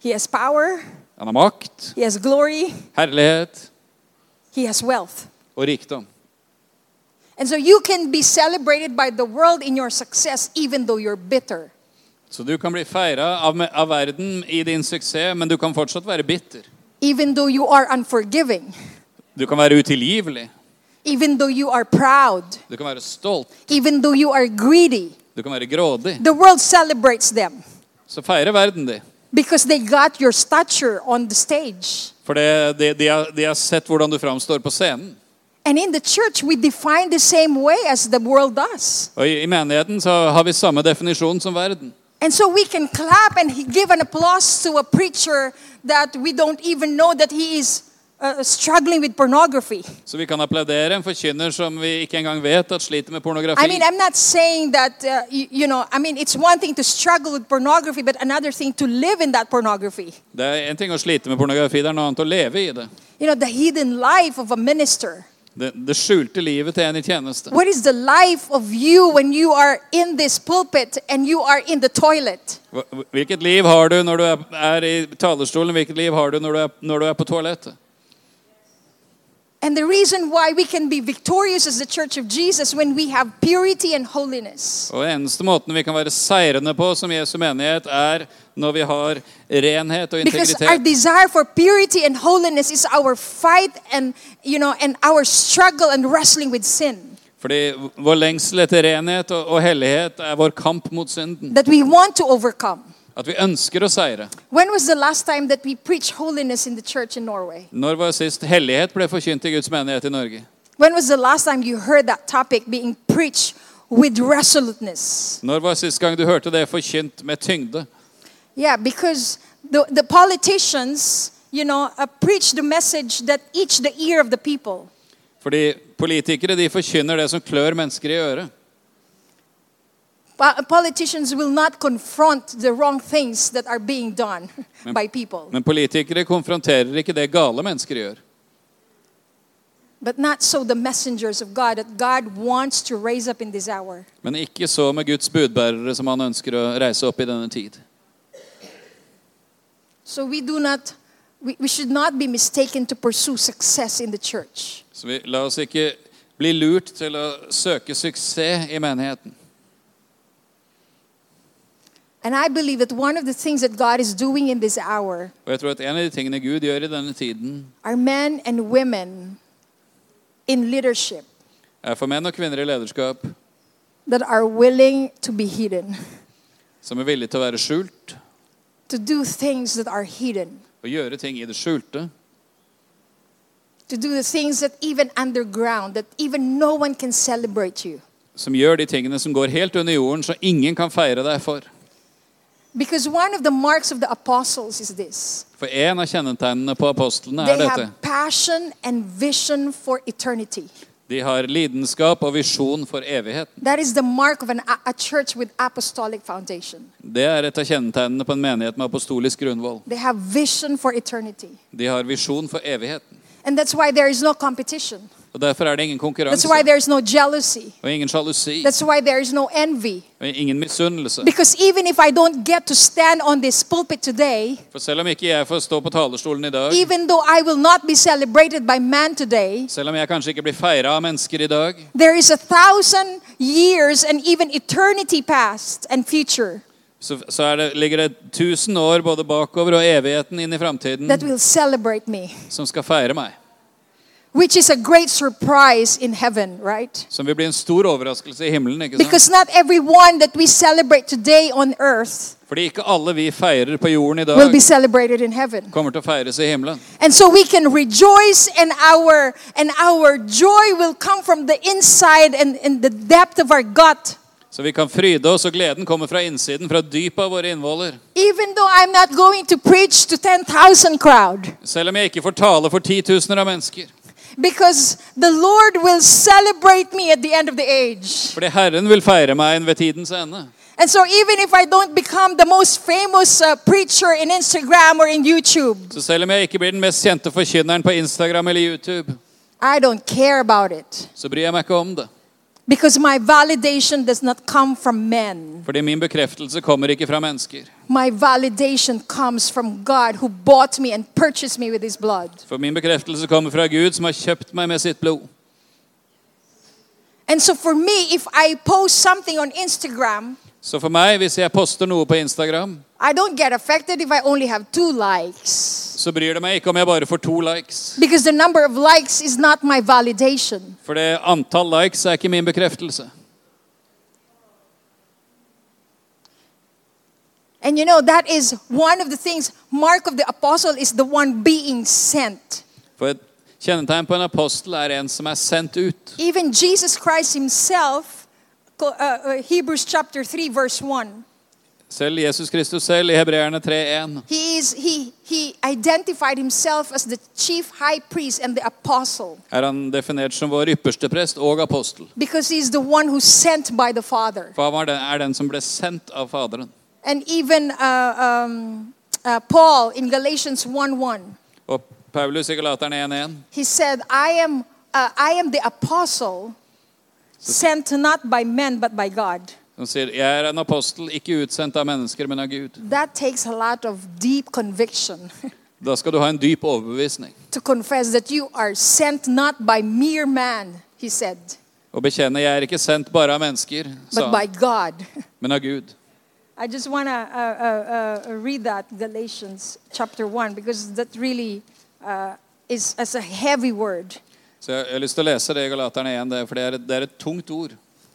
S4: He has power.
S5: Han har makt,
S4: He has glory.
S5: herlighet
S4: He has wealth.
S5: og rikdom.
S4: And so you can be celebrated by the world in your success even though you're bitter.
S5: Så du kan bli feiret av verden i din suksess, men du kan fortsatt være bitter.
S4: Even though you are unforgiving.
S5: Du kan være utilgivelig.
S4: Even though you are proud.
S5: Du kan være stolt.
S4: Even though you are greedy.
S5: Du kan være grådig.
S4: The world celebrates them
S5: Så feirer verden det.
S4: because they got your stature on the stage.
S5: For de har sett hvordan du framstår på scenen.
S4: And in the church, we define the same way as the world does.
S5: Og i menigheten så har vi samme definisjon som verden.
S4: And so we can clap and give an applause to a preacher that we don't even know that he is struggling with pornography.
S5: Så vi kan applaudere en forkynner som vi ikke engang vet at sliter med pornografi.
S4: I mean, I'm not saying that, it's one thing to struggle with pornography, but another thing to live in that pornography.
S5: Det er en ting å slite med pornografi, det er noe annet å leve i det.
S4: The hidden life of a minister.
S5: Det skjulte livet til en i tjeneste.
S4: What is the life of you when you are in this pulpit and you are in the toilet?
S5: Hvilket liv har du når du er i talerstolen? Hvilket liv har du når du er på toalettet?
S4: And the reason why we can be victorious as the Church of Jesus when we have purity and holiness.
S5: Og eneste måten vi kan være seirende på som Jesu menighet når vi har renhet og
S4: Because
S5: integritet.
S4: our desire for purity and holiness is our fight and our struggle and wrestling with sin.
S5: Fordi vår lengsel etter renhet og hellighet er vår kamp mot synden.
S4: That we want to overcome.
S5: At vi ønsker å seire.
S4: When was the last time that we preached holiness in the church in Norway?
S5: Når var sist hellighet ble forkynt i Guds menighet i Norge?
S4: When was the last time you heard that topic being preached with resoluteness?
S5: Når var sist gang du hørte det forkynt med tyngde?
S4: Yeah, because the politicians, preach the message that each the ear of the people.
S5: Fordi politikere de forkynner det som klør mennesker i øret.
S4: Politicians will not confront the wrong things that are being done by people.
S5: Men politikere konfronterer ikke det gale mennesker gjør.
S4: But not so the messengers of God that God wants to raise up in this hour.
S5: Men ikke så med Guds budbærere som han ønsker å reise opp i denne tid.
S4: So we should not be mistaken to pursue success in the church.
S5: Så la oss ikke bli lurt til å søke suksess i menigheten.
S4: And I believe that one of the things that God is doing in this hour
S5: Og jeg tror at en av de tingene Gud gjør i denne tiden
S4: are men and women in leadership
S5: er for menn og kvinner i lederskap
S4: that are willing to be hidden,
S5: som er villige til å være skjult
S4: to do things that are hidden,
S5: og gjøre ting i det skjulte,
S4: to do the things that even underground, that even no one can celebrate you.
S5: som gjør de tingene som går helt under jorden, så ingen kan feire deg for.
S4: Because one of the marks of the apostles is this.
S5: For en av kjennetegnene på apostlene
S4: They
S5: dette.
S4: have passion and vision for eternity.
S5: De har lidenskap og visjon for evigheten.
S4: That is the mark of a church with apostolic foundation.
S5: Det er et av kjennetegnene på en menighet med apostolisk grunnvoll.
S4: They have vision for eternity.
S5: De har visjon for evigheten.
S4: And that's why there is no competition.
S5: Og derfor er det ingen
S4: That's
S5: konkurranse
S4: why there is no jealousy.
S5: og ingen sjalusi
S4: That's why there is no envy.
S5: og ingen misunnelse.
S4: Because even if I don't get to stand on this pulpit today,
S5: For selv om ikke jeg får stå på talerstolen i dag,
S4: even though I will not be celebrated by man today,
S5: selv om jeg kanskje ikke blir feiret av mennesker i dag,
S4: there is 1,000 years and even eternity past and future
S5: så ligger det 1000 år både bakover og evigheten inn i fremtiden
S4: that will celebrate me,
S5: som skal feire meg.
S4: which is a great surprise in heaven, right?
S5: Som vil bli en stor overraskelse i himmelen, ikke sant?
S4: Because not everyone that we celebrate today on earth
S5: Fordi ikke alle vi feirer på jorden i
S4: will
S5: dag
S4: be celebrated in heaven.
S5: kommer til å feires i himmelen.
S4: And so we can rejoice, and our joy will come from the inside and the depth of our gut.
S5: Så vi kan fryde oss, og gleden kommer fra innsiden, fra dypet av våre innvoller.
S4: Even though I'm not going to preach to 10,000 crowd,
S5: Selv om jeg ikke får tale for 10,000 av mennesker.
S4: because the Lord will celebrate me at the end of the age.
S5: Fordi Herren vil feire meg ved tidens ende.
S4: And so even if I don't become the most famous preacher in Instagram or in YouTube,
S5: Så selv om jeg ikke blir den mest kjente forkynneren på Instagram eller YouTube,
S4: I don't care about it.
S5: så bryr jeg meg ikke om det.
S4: Because my validation does not come from men.
S5: Fordi min bekreftelse kommer ikke fra mennesker.
S4: My validation comes from God who bought me and purchased me with his blood.
S5: For min bekreftelse kommer fra Gud som har kjøpt meg med sitt blod.
S4: And so for me, if I post something on Instagram,
S5: Så for meg, hvis jeg poster noe på Instagram,
S4: I don't get affected if I only have 2 likes.
S5: så bryr det meg ikke om jeg bare får 2 likes.
S4: Because the number of likes is not my validation.
S5: For det antall likes er ikke min bekreftelse.
S4: And you know, that is one of the things, Mark of the Apostle is the one being sent.
S5: For et kjennetegn på en apostel er en som er sendt ut.
S4: Even Jesus Christ himself, Hebrews chapter 3 verse 1.
S5: Selv Jesus Kristus selv i Hebreerne 3:1.
S4: He identified himself as the chief high priest and the apostle.
S5: Er han definert som vår ypperste prest og apostel.
S4: Because he's the one who's sent by the Father.
S5: For han er den som ble sendt av Faderen.
S4: And even Paul in Galatians 1:1.
S5: Og Paulus i Galaterne 1:1.
S4: He said, I am the apostle sent not by men but by God.
S5: Han sier, jeg er en apostel, ikke utsendt av mennesker, men av Gud.
S4: That takes a lot of deep conviction
S5: Da skal du ha en dyp overbevisning.
S4: to confess that you are sent not by mere man, he said,
S5: Og bekjenne, jeg er ikke sendt bare av mennesker, sa
S4: but by
S5: han,
S4: God.
S5: men av Gud.
S4: I just want to read that, Galatians chapter 1, because that really is as a heavy word.
S5: Så jeg har lyst til å lese det i Galaterne 1, for det er et tungt ord.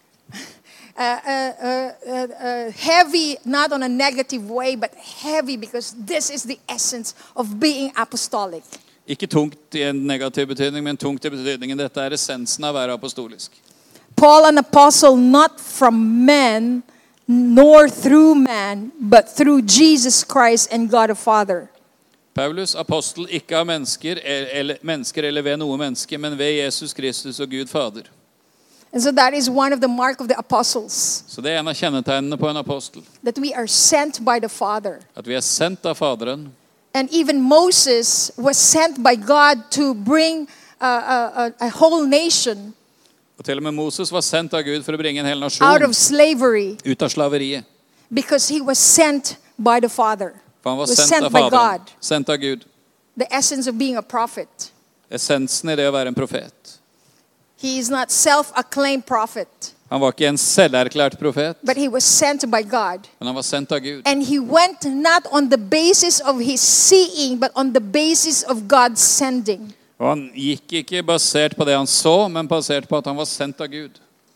S4: Heavy, not on a negative way, but heavy because this is the essence of being apostolic.
S5: Ikke tungt i en negativ betydning, men tungt i betydningen. Dette er essensen av å være apostolisk.
S4: Paul, an apostle, not from men, nor through man, but through Jesus Christ and God the Father.
S5: Paulus, apostel, ikke av mennesker eller ved noe menneske, men ved Jesus Kristus og Gud Fader.
S4: And so that is one of the mark of the apostles,
S5: Så det er en av kjennetegnene på en apostel.
S4: that we are sent by the Father.
S5: At vi er sendt av Faderen.
S4: And even Moses was sent by God to bring a whole nation
S5: Og til og med Moses var sendt av Gud for å bringe en hel
S4: out
S5: nasjon
S4: of slavery
S5: ut av slaveriet.
S4: because he was sent by the Father.
S5: For han var
S4: Was
S5: sendt
S4: sent
S5: av
S4: by
S5: Faderen.
S4: God.
S5: Sendt av Gud.
S4: The essence of being a prophet.
S5: Essensen i det å være en profet.
S4: He is not self-acclaimed prophet,
S5: Han var ikke en selverklært profet,
S4: but he was sent by God.
S5: men han var sendt av Gud.
S4: And he went not on the basis of his seeing, but on the basis of God's sending.
S5: Og han gikk ikke basert på det han så, men basert på at han var sendt av Gud.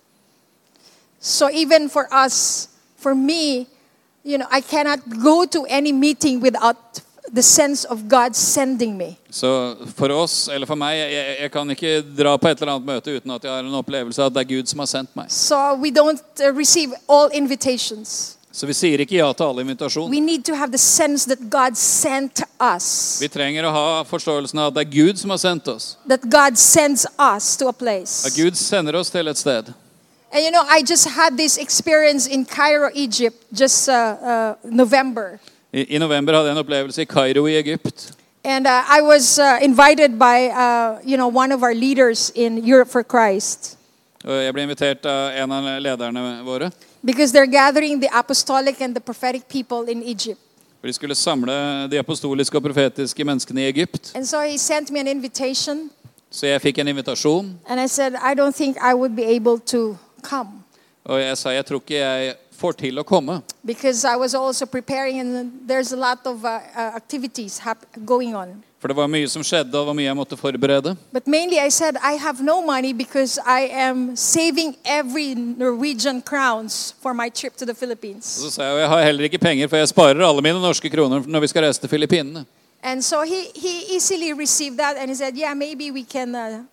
S4: So even for us, for me, you know, I cannot go to any meeting without the sense of God sending me.
S5: Så for oss, eller for meg, jeg kan ikke dra på et eller annet møte uten at jeg har en opplevelse av at det er Gud som har sendt meg.
S4: So we don't receive all invitations.
S5: Så vi sier ikke ja til alle invitasjoner.
S4: We need to have the sense that God sent us.
S5: Vi trenger å ha forståelsen av at det er Gud som har sendt oss.
S4: That God sends us to a place.
S5: At Gud sender oss til et sted.
S4: And you know, I just had this experience in Cairo, Egypt, just November.
S5: I november hadde jeg en opplevelse i Kairo i Egypt.
S4: And I was invited by, one of our leaders in Europe for Christ.
S5: Og jeg ble invitert av en av lederne våre.
S4: Because they're gathering the apostolic and the prophetic people in Egypt.
S5: For de skulle samle de apostoliske og profetiske menneskene i Egypt.
S4: And so he sent me an invitation.
S5: Så jeg fikk en invitasjon.
S4: And I said, I don't think I would be able to come.
S5: Og jeg sa, jeg tror ikke jeg får til å komme.
S4: Because I was also preparing and there's a lot of activities going on.
S5: For det var mye som skjedde, og det var mye jeg måtte forberede.
S4: But mainly I said, I have no money because I am saving every Norwegian crowns for my trip to the Philippines.
S5: Så sa jeg har heller ikke penger, for jeg sparer alle mine norske kroner når vi skal reise til Filippinene.
S4: And so he easily received that and he said, yeah, maybe we can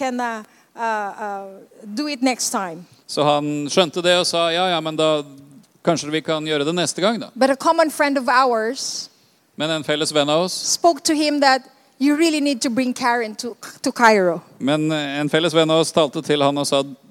S4: do it next time.
S5: Så han skjønte det og sa, ja, men da kanskje vi kan gjøre det neste gang da.
S4: But a common friend of ours
S5: Men en felles venn av oss,
S4: spoke to him that you really need to bring Karen to Cairo.
S5: men en felles venn av oss talte til han og sa,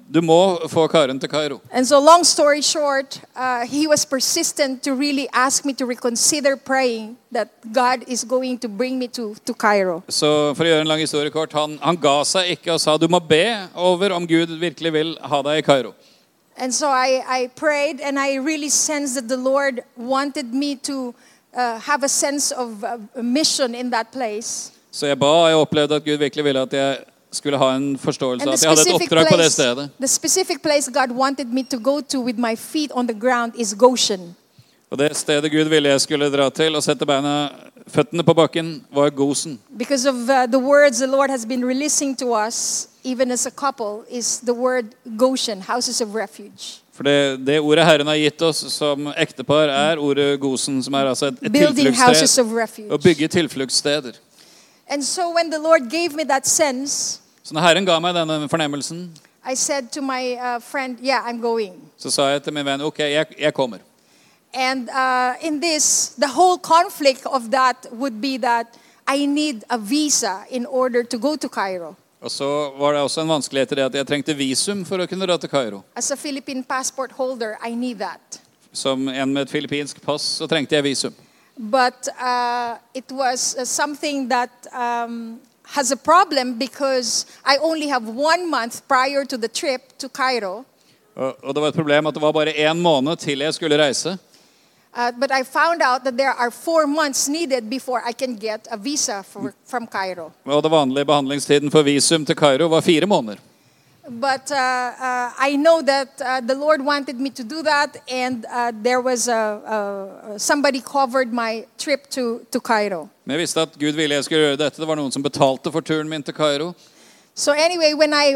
S5: du må få karen til Kairo.
S4: And so, long story short, he was persistent to really ask me to reconsider praying that God is going to bring me to Cairo.
S5: Så for å gjøre en lang historie kort, han ga seg ikke og sa du må be over om Gud virkelig vil ha deg i Kairo.
S4: And so I prayed, and I really sensed that the Lord wanted me to have a sense of a mission in that place.
S5: Så jeg ba, og jeg opplevde at Gud virkelig ville at jeg skulle ha en forståelse
S4: And
S5: at jeg hadde et oppdrag på det stedet.
S4: the specific place God wanted me to go to with my feet on the ground is Goshen.
S5: Og det stedet Gud ville jeg skulle dra til og sette føttene på bakken var Gosen.
S4: Because of the words the Lord has been releasing to us, even as a couple, is the word Goshen, houses of refuge.
S5: For det ordet Herren har gitt oss som ektepar ordet Gosen, som altså et
S4: Building houses
S5: tilfluktssted.
S4: of refuge.
S5: Å bygge tilfluktssteder.
S4: And so when the Lord gave me that sense,
S5: Så når Herren ga meg denne fornemmelsen,
S4: I said to my friend, yeah, I'm going.
S5: så sa jeg til min venn, ok, jeg kommer.
S4: And in this, the whole conflict of that would be that I need a visa in order to go to Cairo.
S5: Og så var det også en vanskelighet i det at jeg trengte visum for å kunne dra til Kairo.
S4: As a Philippine passport holder, I need that.
S5: Som en med et filippinsk pass, så trengte jeg visum.
S4: But it was something that has a problem because I only have 1 month prior to the trip to Cairo.
S5: Og det var et problem at det var bare 1 måned til jeg skulle reise.
S4: But I found out that there are 4 months needed before I can get a visa from Cairo.
S5: Og det vanlige behandlingstiden for visum til Kairo var 4 måneder.
S4: But I know that the Lord wanted me to do that, and there was somebody covered my trip to Cairo.
S5: Men jeg visste at Gud ville jeg skulle gjøre dette. Det var noen som betalte for turen min til Kairo.
S4: So anyway, when I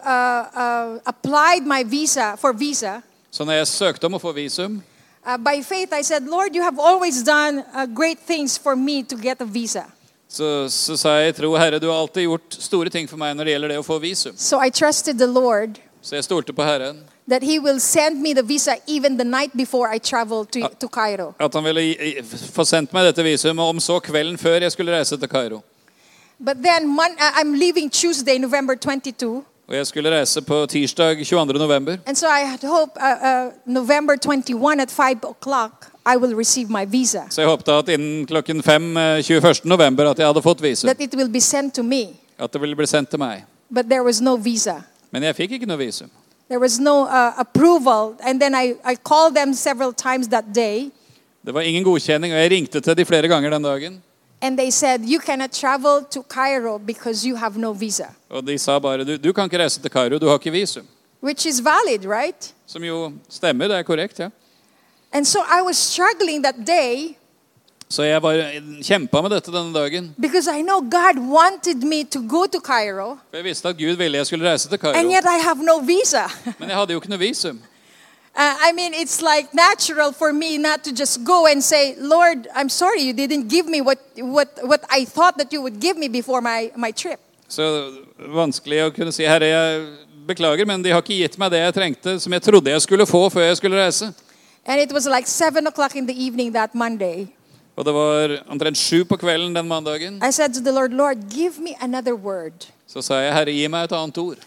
S4: applied my visa,
S5: Så når jeg søkte om å få visum,
S4: by faith I said, Lord, you have always done great things for me to get a visa.
S5: så sa jeg, tro Herre, du har alltid gjort store ting for meg når det gjelder det å få visum.
S4: So I trusted the Lord
S5: Så jeg stolte på Herren,
S4: that he will send me the visa even the night before I travel to Cairo.
S5: at han ville få sendt meg dette visum, om så kvelden før jeg skulle reise til Kairo.
S4: But then I'm leaving Tuesday, November 22.
S5: Og jeg skulle reise på tirsdag 22. november.
S4: And so I had hope November 21 at 5 o'clock I will receive my visa.
S5: Så jeg håpte at innen klokken 5 21. november at jeg hadde fått visum.
S4: That it will be sent to me.
S5: At det ville bli sendt til meg.
S4: But there was no visa.
S5: Men jeg fikk ikke noe visum.
S4: There was no approval. And then I called them several times that day.
S5: Det var ingen godkjenning, og jeg ringte til de flere ganger den dagen.
S4: And they said, you cannot travel to Cairo because you have no visa.
S5: Og de sa bare, du kan ikke reise til Kairo, du har ikke visum.
S4: Which is valid, right?
S5: Som jo stemmer, det korrekt, ja.
S4: And so I was struggling that day
S5: Så jeg kjempet med dette denne dagen.
S4: because I know God wanted me to go to Cairo.
S5: For jeg visste at Gud ville jeg skulle reise til
S4: And
S5: Kairo.
S4: yet I have no visa.
S5: Men jeg hadde jo ikke noe visum.
S4: I mean, it's like natural for me not to just go and say, Lord, I'm sorry you didn't give me what I thought that you would give me before my trip.
S5: Så vanskelig å kunne si, Herre, jeg beklager, men de har ikke gitt meg det jeg trengte, som jeg trodde jeg skulle få før jeg skulle reise.
S4: And it was like 7 o'clock in the evening that Monday.
S5: Og det var omtrent 7 på kvelden den mandagen.
S4: I said to the Lord, Lord, give me another word
S5: Så sa jeg, Herre, gi meg et annet ord.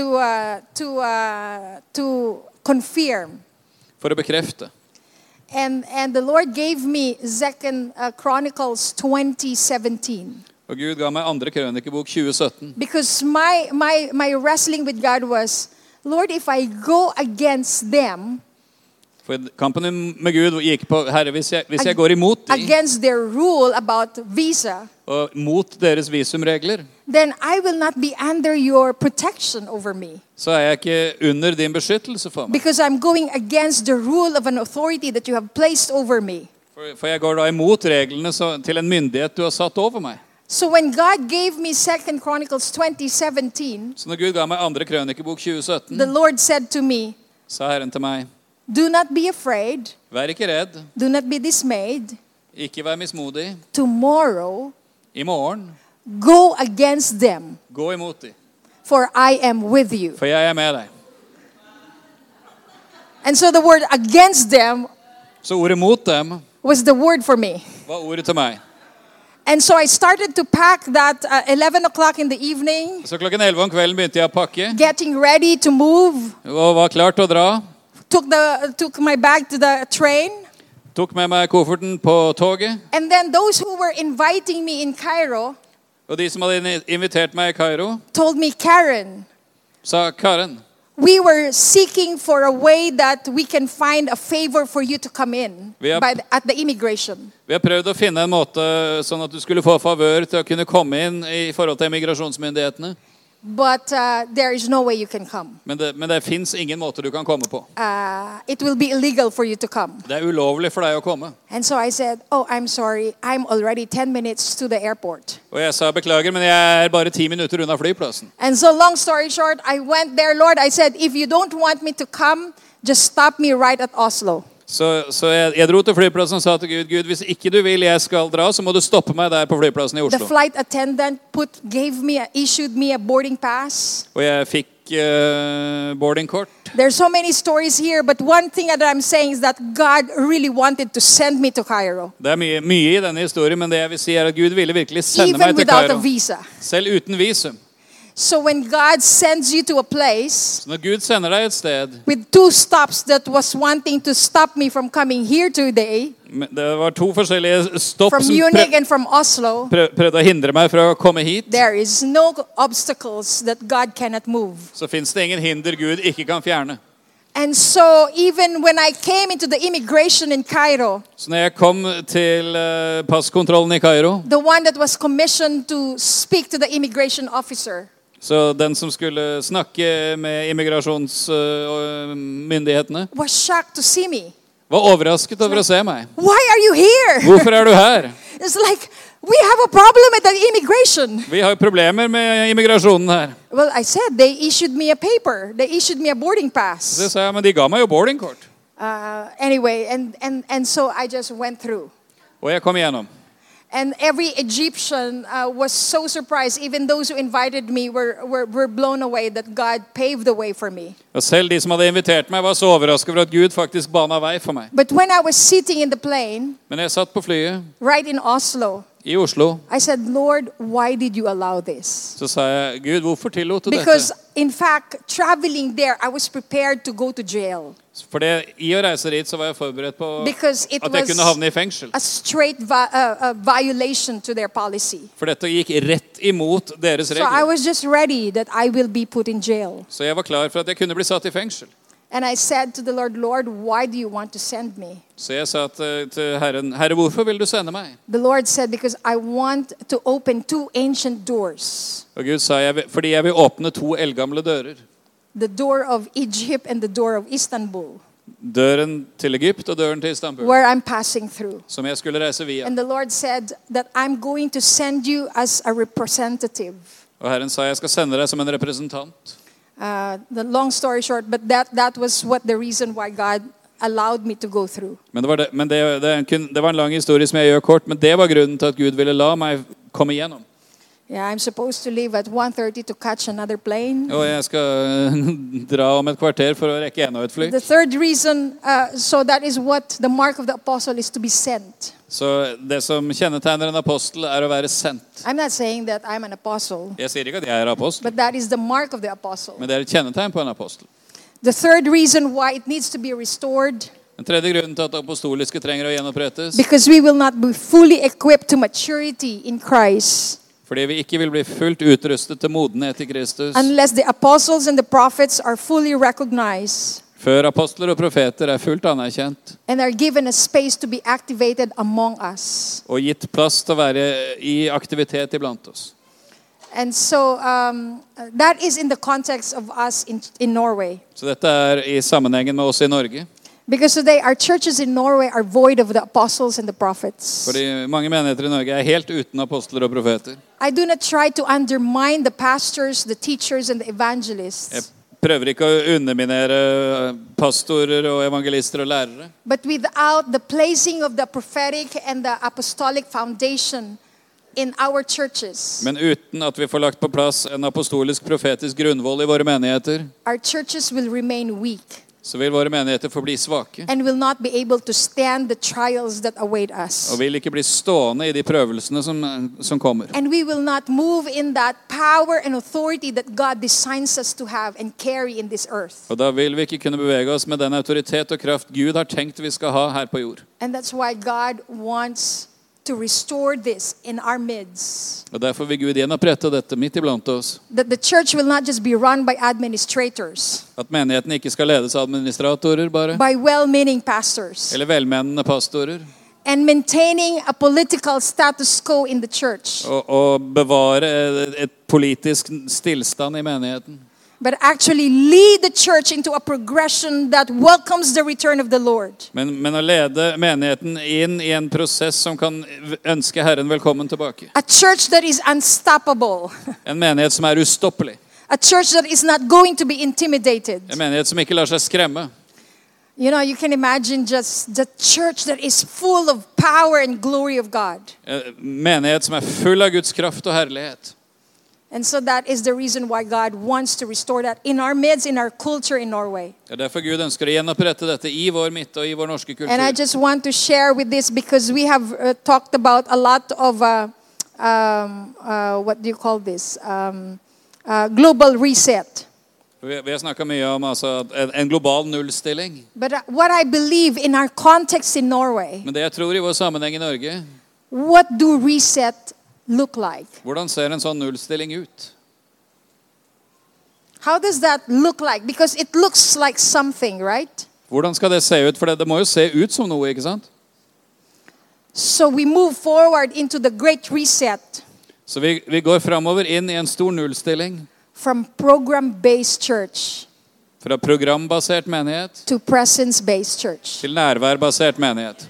S4: to confirm.
S5: For å bekrefte.
S4: And the Lord gave me 2 Chronicles 20:17.
S5: Og Gud ga meg 2. krønikebok 2017.
S4: Because my wrestling with God was, Lord, if I go against them,
S5: For kampen med Gud gikk på, Herre, hvis jeg går imot dem,
S4: against their rule about visa,
S5: og mot deres visumregler,
S4: then I will not be under your protection over me.
S5: så jeg ikke under din beskyttelse for meg.
S4: Because I'm going against the rule of an authority that you have placed over me.
S5: For jeg går da imot reglene til en myndighet du har satt over meg.
S4: So when God gave me 2 Chronicles 20:17,
S5: Så når Gud ga meg 2. krønikebok 2017,
S4: the Lord said to me,
S5: sa Herren til meg,
S4: do not be afraid,
S5: vær ikke redd,
S4: do not be dismayed.
S5: ikke vær mismodig.
S4: Tomorrow,
S5: I morgen,
S4: go against them,
S5: gå imot dem,
S4: for I am with you.
S5: for jeg med deg.
S4: And so the word against them
S5: Så ordet mot dem
S4: was the word for me.
S5: var ordet til meg.
S4: And so I started to pack that 11 o'clock in the evening,
S5: Så klokken 11 om kvelden begynte jeg å pakke
S4: getting ready to move.
S5: og var klar til å dra.
S4: Took my bag to the train.
S5: Tok med meg kofferten på toget.
S4: And then those who were inviting me in Cairo
S5: Og de som hadde invitert meg i Kairo,
S4: told me, Karen,
S5: sa Karen,
S4: we were seeking for a way that we can find a favor for you to come in at the immigration.
S5: vi har prøvd å finne en måte sånn at du skulle få favør til å kunne komme inn i forhold til immigrasjonsmyndighetene.
S4: But there is no way you can come.
S5: Men det finnes ingen måte du kan komme på.
S4: It will be illegal for you to come.
S5: Det ulovlig for deg å komme.
S4: And so I said, oh, I'm sorry. I'm already 10 minutes to the airport.
S5: Og jeg sa beklager, men jeg bare 10 minutter unna flyplassen.
S4: And so long story short, I went there, Lord. I said, if you don't want me to come, just stop me right at Oslo.
S5: Så jeg dro til flyplassen og sa til Gud, hvis ikke du vil jeg skal dra, så må du stoppe meg der på flyplassen i
S4: The
S5: Oslo.
S4: flight attendant issued me a boarding pass.
S5: Og jeg fikk boardingkort.
S4: There's so many stories here, but one thing that I'm saying is that God really wanted to send me to Cairo.
S5: Det mye i denne historien, men det jeg vil si er at Gud ville virkelig sende
S4: Even
S5: meg til
S4: without a
S5: Kairo.
S4: visa.
S5: Selv uten visum.
S4: So when God sends you to a place
S5: Så når Gud sender deg et sted,
S4: with 2 stops that was wanting to stop me from coming here today,
S5: det var 2 forskjellige stopp
S4: from
S5: som
S4: Munich and from Oslo,
S5: prøvde å hindre meg fra å komme hit,
S4: there is no obstacles that God cannot move.
S5: så finnes det ingen hinder Gud ikke kan fjerne.
S4: And so even when I came into the immigration in Cairo,
S5: Så når jeg kom til passkontrollen i Kairo,
S4: the one that was commissioned to speak to the immigration officer,
S5: så den som skulle snakke med immigrasjonsmyndighetene,
S4: was shocked to see me.
S5: var overrasket over å se meg.
S4: Why are you here?
S5: Hvorfor er du her?
S4: It's like, we have a problem at the immigration.
S5: Vi har problemer med immigrasjonen her.
S4: Well, I said they issued me a paper. They issued me a boarding
S5: Så
S4: pass.
S5: sa jeg, men de ga meg jo boardingkort.
S4: Anyway, and so I just went through.
S5: Og jeg kom igjennom.
S4: And every Egyptian was so surprised. Even those who invited me were blown away that God paved the way for me.
S5: Og selv de som hadde invitert meg var så overrasket over at Gud faktisk bana vei for meg.
S4: But when I was sitting in the plane,
S5: Men jeg satt på flyet
S4: right in Oslo,
S5: i Oslo,
S4: I said, Lord, why did you allow this?
S5: så sa jeg, Gud, hvorfor tillot du
S4: Because
S5: dette?
S4: in fact, traveling there, I was prepared to go to jail.
S5: For i å reise dit så var jeg forberedt på
S4: Because it
S5: at jeg kunne
S4: was
S5: havne i fengsel.
S4: a straight violation to their policy.
S5: For dette gikk rett imot deres
S4: So I
S5: regler.
S4: was just ready that I will be put in jail.
S5: Så jeg var klar for at jeg kunne bli satt i fengsel.
S4: And I said to the Lord, Lord, why do you want to send me?
S5: Så jeg sa til Herren, Herre, hvorfor vil du sende meg?
S4: The Lord said, because I want to open 2 ancient doors.
S5: Og Gud sa, fordi jeg vil åpne 2 eldgamle dører.
S4: The door of Egypt and the door of Istanbul,
S5: Døren til Egypt og døren til Istanbul,
S4: where I'm passing through.
S5: som jeg skulle reise via.
S4: And the Lord said that I'm going to send you as a representative.
S5: Og Herren sa, jeg skal sende deg som en representant.
S4: The long story short, but that was what the reason why God allowed me to go through.
S5: Men det var en lang historie som jeg gjør kort, men det var grunnen til at Gud ville la meg komme igjennom.
S4: Yeah, I'm supposed to leave at 1:30 to catch another plane.
S5: Og jeg skal dra om et kvarter for å rekke enda et fly.
S4: The third reason, so that is what the mark of the apostle is, to be sent.
S5: Så det som kjennetegner en apostel er å være sendt.
S4: I'm not saying that I'm an apostle,
S5: Jeg sier ikke at jeg er apostel,
S4: but that is the mark of the apostle.
S5: men det er et kjennetegn på en apostel.
S4: The third reason why it needs to be restored,
S5: Den tredje grunnen til at apostoliske trenger å gjenopprettes,
S4: because we will not be fully equipped to maturity in Christ
S5: fordi vi ikke vil bli fullt utrustet til modenhet i Kristus,
S4: unless the apostles and the prophets are fully recognized
S5: før apostler og profeter er fullt anerkjent
S4: and are given a space to be activated among us.
S5: og gitt plass til å være i aktivitet iblant oss.
S4: And so that is in the context of us in Norway.
S5: Så dette er i sammenhengen med oss i Norge.
S4: Because today our churches in Norway are void of the apostles and the prophets.
S5: Fordi mange menigheter i Norge er helt uten apostler og profeter.
S4: I do not try to undermine the pastors, the teachers, and the
S5: Jeg
S4: evangelists.
S5: prøver ikke å underminere pastorer og evangelister og lærere.
S4: But without the placing of the prophetic and the apostolic foundation in our churches,
S5: Men uten at vi får lagt på plass en apostolisk profetisk grunnvoll i våre menigheter,
S4: our churches will remain weak.
S5: så vil våre menigheter forbli svake,
S4: and will not be able to stand the trials that await us.
S5: og vil ikke bli stående i de prøvelsene som kommer.
S4: And we will not move in that power and authority that God designs us to have and carry in this earth.
S5: Og da vil vi ikke kunne bevege oss med den autoritet og kraft Gud har tenkt vi skal ha her på jord.
S4: And that's why God wants to restore this in our midst.
S5: Og derfor vil Gud gjenopprette dette midt iblant oss.
S4: That the church will not just be run by administrators,
S5: At menigheten ikke skal ledes av administratorer bare,
S4: by well-meaning pastors,
S5: eller velmenende pastorer,
S4: and maintaining a political status quo in the church,
S5: og bevare et politisk stillstand i menigheten.
S4: but actually lead the church into a progression that welcomes the return of the Lord.
S5: Men å lede menigheten inn i en prosess som kan ønske Herren velkommen tilbake.
S4: A church that is unstoppable.
S5: En menighet som ustoppelig.
S4: A church that is not going to be intimidated.
S5: En menighet som ikke lar seg skremme.
S4: You know, you can imagine just the church that is full of power and glory of God.
S5: En menighet som full av Guds kraft og herlighet.
S4: And so that is the reason why God wants to restore that in our midst, in our culture in Norway.
S5: Det derfor Gud ønsker å gjenopprette dette i vår midte og i vår norske kultur.
S4: And I just want to share with this because we have talked about a lot of, what do you call this? Global reset.
S5: Vi har snakket mye om en global nullstilling.
S4: But what I believe in our context in Norway,
S5: Men det jeg tror i vår sammenheng i Norge,
S4: what do reset look like?
S5: hvordan ser en sånn nullstilling ut?
S4: How does that look like? Because it looks like something, right?
S5: Hvordan skal det se ut? For det må jo se ut som noe, ikke sant?
S4: So we move forward into the great reset
S5: Så vi går fremover inn i en stor nullstilling.
S4: from program-based church
S5: Fra programbasert menighet
S4: to presence-based church.
S5: til nærværbasert menighet.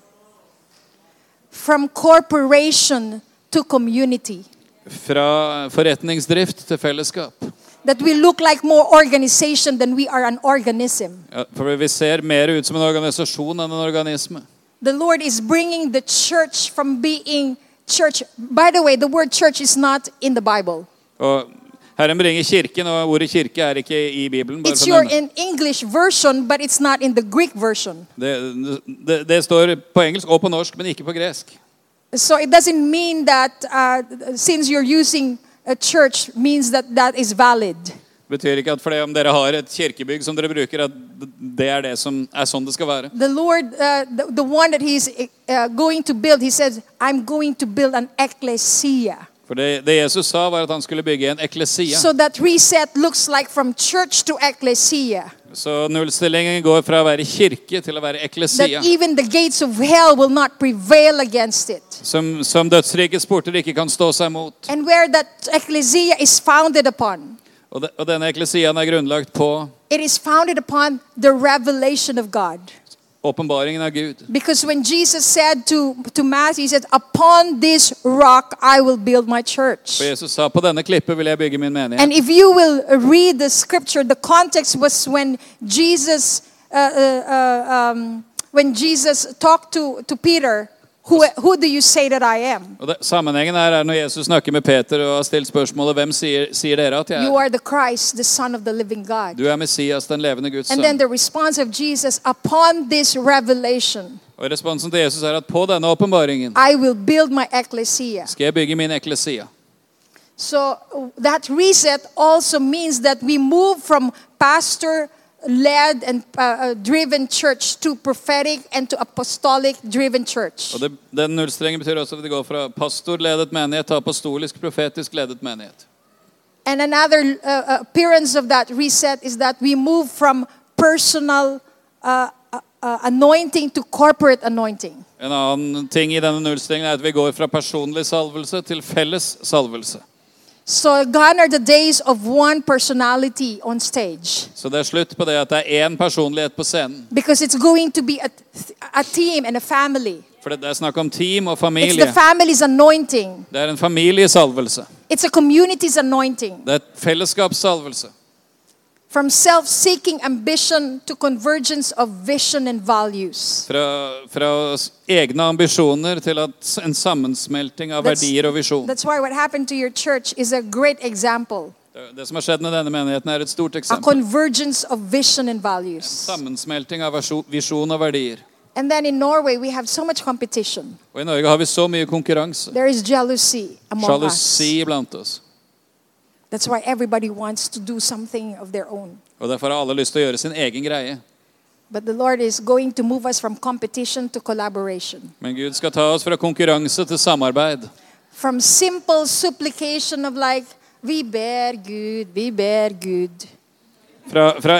S4: From corporation to community.
S5: Fra forretningsdrift til fellesskap.
S4: That we look like more organization than we are an organism.
S5: Ja, for vi ser mer ut som en organisasjon enn en organisme.
S4: The Lord is bringing the church from being church. By the way, the word church is not in the Bible.
S5: Og Herren bringer kirken, og ordet kirke er ikke i Bibelen. Bare
S4: It's
S5: for å
S4: your
S5: nevne.
S4: in English version, but it's not in the Greek version.
S5: Det står på engelsk og på norsk, men ikke på gresk.
S4: So it doesn't mean that since you're using a church means that that is valid.
S5: Det betyr ikke at fordi om dere har et kirkebygg som dere bruker, at det er det som er sånn det skal være.
S4: The Lord, the one that he's going to build, he says, I'm going to build an ecclesia.
S5: For det Jesus sa var at han skulle bygge en eklesia.
S4: So that reset looks like from church to ecclesia.
S5: Så nullstillingen går fra å være kirke til å være eklesia.
S4: That even the gates of hell will not prevail against it.
S5: Som dødsrikets porter ikke kan stå seg mot.
S4: And where that ecclesia is founded upon,
S5: Og denne eklesiaen er grunnlagt på
S4: it is founded upon the revelation of God.
S5: åpenbaringen av Gud.
S4: Because when Jesus said to Matthew, he said, upon this rock I will build my church.
S5: For Jesus sa, på denne klippet vil jeg bygge min menighet.
S4: And if you will read the scripture, the context was when Jesus talked to Peter, who do you say that I am?
S5: Og sammenhengen her er når Jesus snakker med Peter og har stilt spørsmålet, hvem sier dere at jeg
S4: You
S5: er?
S4: are the Christ, the Son of the living God.
S5: Du er Messias, den levende Guds
S4: And then
S5: sønn.
S4: the response of Jesus, upon this revelation,
S5: Og responsen til Jesus er at på denne åpenbaringen
S4: I will build my ecclesia.
S5: skal jeg bygge min eklesia.
S4: So that reset also means that we move from pastor-led and driven church to prophetic and to apostolic-driven church.
S5: Og den nullstrengen betyr også at det går fra pastorledet menighet til apostolisk, profetisk ledet menighet.
S4: And another appearance of that reset is that we move from personal anointing to corporate anointing.
S5: En annen ting i denne nullstrengen er at vi går fra personlig salvelse til felles salvelse.
S4: So gone are the days of one personality on stage.
S5: Så det er slutt på det at det er en personlighet på scenen.
S4: Because it's going to be a team and a family.
S5: For det er snakk om team og
S4: It's
S5: familie.
S4: the family's anointing.
S5: Det er en familiesalvelse.
S4: It's a community's anointing.
S5: Det er et fellesskapssalvelse.
S4: From self-seeking ambition to convergence of vision and values.
S5: Fra egne ambisjoner til en sammensmelting av verdier og visjon.
S4: That's why what happened to your church is a great example.
S5: Det som har skjedd med denne menigheten et stort
S4: A
S5: eksempel.
S4: convergence of vision and values.
S5: Sammensmelting av visjon og verdier.
S4: And then in Norway, we have so much competition.
S5: Og i Norge har vi så mye konkurranse.
S4: There is jealousy among us.
S5: Sjalusi blant oss.
S4: That's why everybody wants to do something of their own.
S5: Og derfor har alle lyst til å gjøre sin egen greie.
S4: But the Lord is going to move us from competition to collaboration.
S5: Men Gud skal ta oss fra konkurranse til samarbeid.
S4: From simple supplication of like, we bear good.
S5: Fra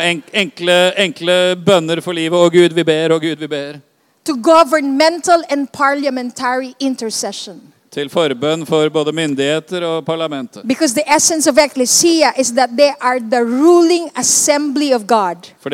S5: enkle bønner for livet, og Gud vi ber.
S4: To governmental and parliamentary intercession.
S5: Til forbønn for både myndigheter og parlamentet.
S4: Because the essence of ecclesia is that they are the ruling assembly of God.
S5: For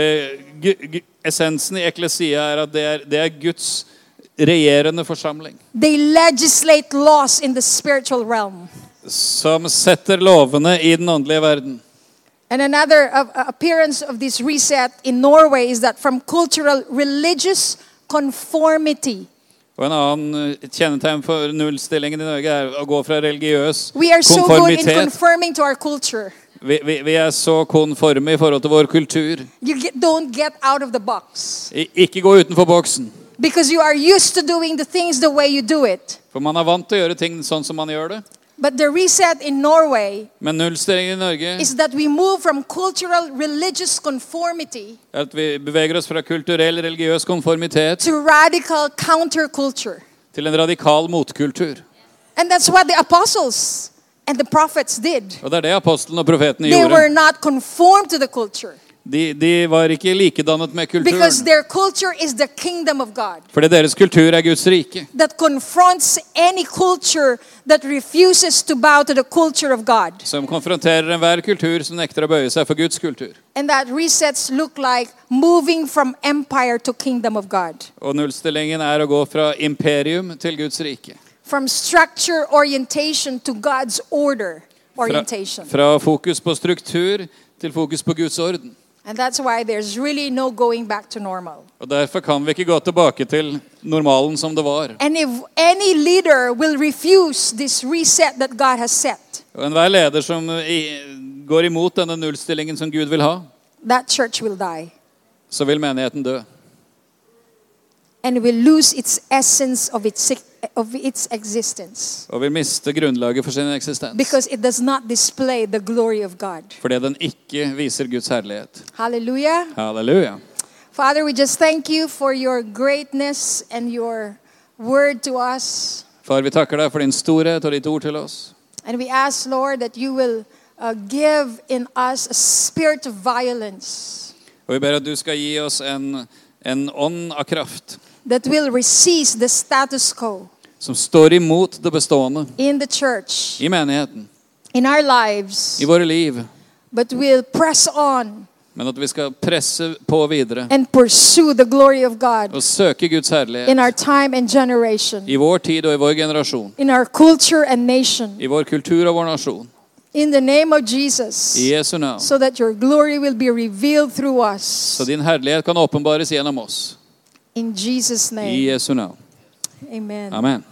S5: essensen i eklesia at det Guds regjerende forsamling.
S4: They legislate laws in the spiritual realm.
S5: Som setter lovene i den åndelige verden.
S4: And another appearance of this reset in Norway is that from cultural religious conformity.
S5: Og en annen kjennetegn for nullstillingen i Norge å gå fra religiøs
S4: We are so good in
S5: konformitet.
S4: conforming to our culture.
S5: Vi så konforme i forhold til vår kultur.
S4: Don't get out of the box.
S5: Ikke gå utenfor boksen.
S4: Because you are used to doing the things the way you do it.
S5: For man vant til å gjøre ting sånn som man gjør det.
S4: But the reset in Norway
S5: Men nullstillingen i Norge
S4: is that we move from cultural religious conformity
S5: at vi beveger oss fra kulturell religiøs konformitet
S4: to radical counterculture.
S5: til en radikal motkultur.
S4: And that's what the apostles and the prophets did.
S5: Og det det apostlene og profetene
S4: They were
S5: gjorde.
S4: not conformed to the culture.
S5: De var ikke likedannet med
S4: Because
S5: kulturen.
S4: their culture is the kingdom of God.
S5: Fordi deres kultur Guds rike.
S4: That confronts any culture that refuses to bow to the culture of God.
S5: Som konfronterer enhver kultur som nekter å bøye seg for Guds kultur.
S4: And that resets look like moving from empire to kingdom of God.
S5: Og nullstillingen å gå fra imperium til Guds rike.
S4: From structure orientation to God's order orientation.
S5: Fra fokus på struktur til fokus på Guds orden.
S4: And that's why there's really no going back to normal.
S5: Og derfor kan vi ikke gå tilbake til normalen som det var.
S4: And if any leader will refuse this reset that God has set,
S5: Og enhver leder som går imot denne nullstillingen som Gud vil ha,
S4: that church will die.
S5: så vil menigheten dø.
S4: And will lose its essence of its existence.
S5: Og vil miste grunnlaget for sin eksistens.
S4: Because it does not display the glory of God.
S5: Fordi den ikke viser Guds herlighet.
S4: Hallelujah.
S5: Halleluja.
S4: Father, we just thank you for your greatness and your word to us.
S5: Far, vi takker deg for din storhet og ditt ord til oss.
S4: And we ask, Lord, that you will give in us a spirit of violence.
S5: Og vi ber at du skal gi oss en ånd av kraft.
S4: That will resist the status quo.
S5: Som står imot det bestående.
S4: In the church.
S5: I menigheten.
S4: In our lives.
S5: I våre liv.
S4: But will press on.
S5: Men at vi skal presse på videre.
S4: And pursue the glory of God.
S5: Og søke Guds herlighet.
S4: In our time and generation.
S5: I vår tid og i vår generasjon.
S4: In our culture and nation.
S5: I vår kultur og vår nasjon.
S4: In the name of Jesus.
S5: I Jesu navn.
S4: So that your glory will be revealed through us.
S5: Så din herlighet kan åpenbares gjennom oss.
S4: In Jesus' name.
S5: I Jesu navn.
S4: Amen.
S5: Amen.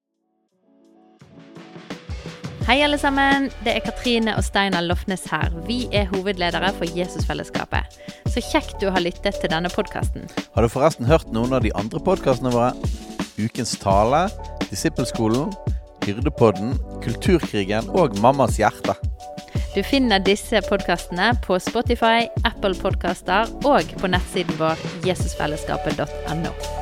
S6: Hei alle sammen, det Katrine og Steinar Lofnes her. Vi hovedledere for Jesusfellesskapet. Så kjekt du har lyttet til denne podcasten.
S2: Har du forresten hørt noen av de andre podcastene våre? Ukens tale, Disippelskolen, Hyrdepodden, Kulturkrigen og Mammas hjerte.
S6: Du finner disse podcastene på Spotify, Apple Podcaster og på nettsiden vår jesusfellesskapet.no.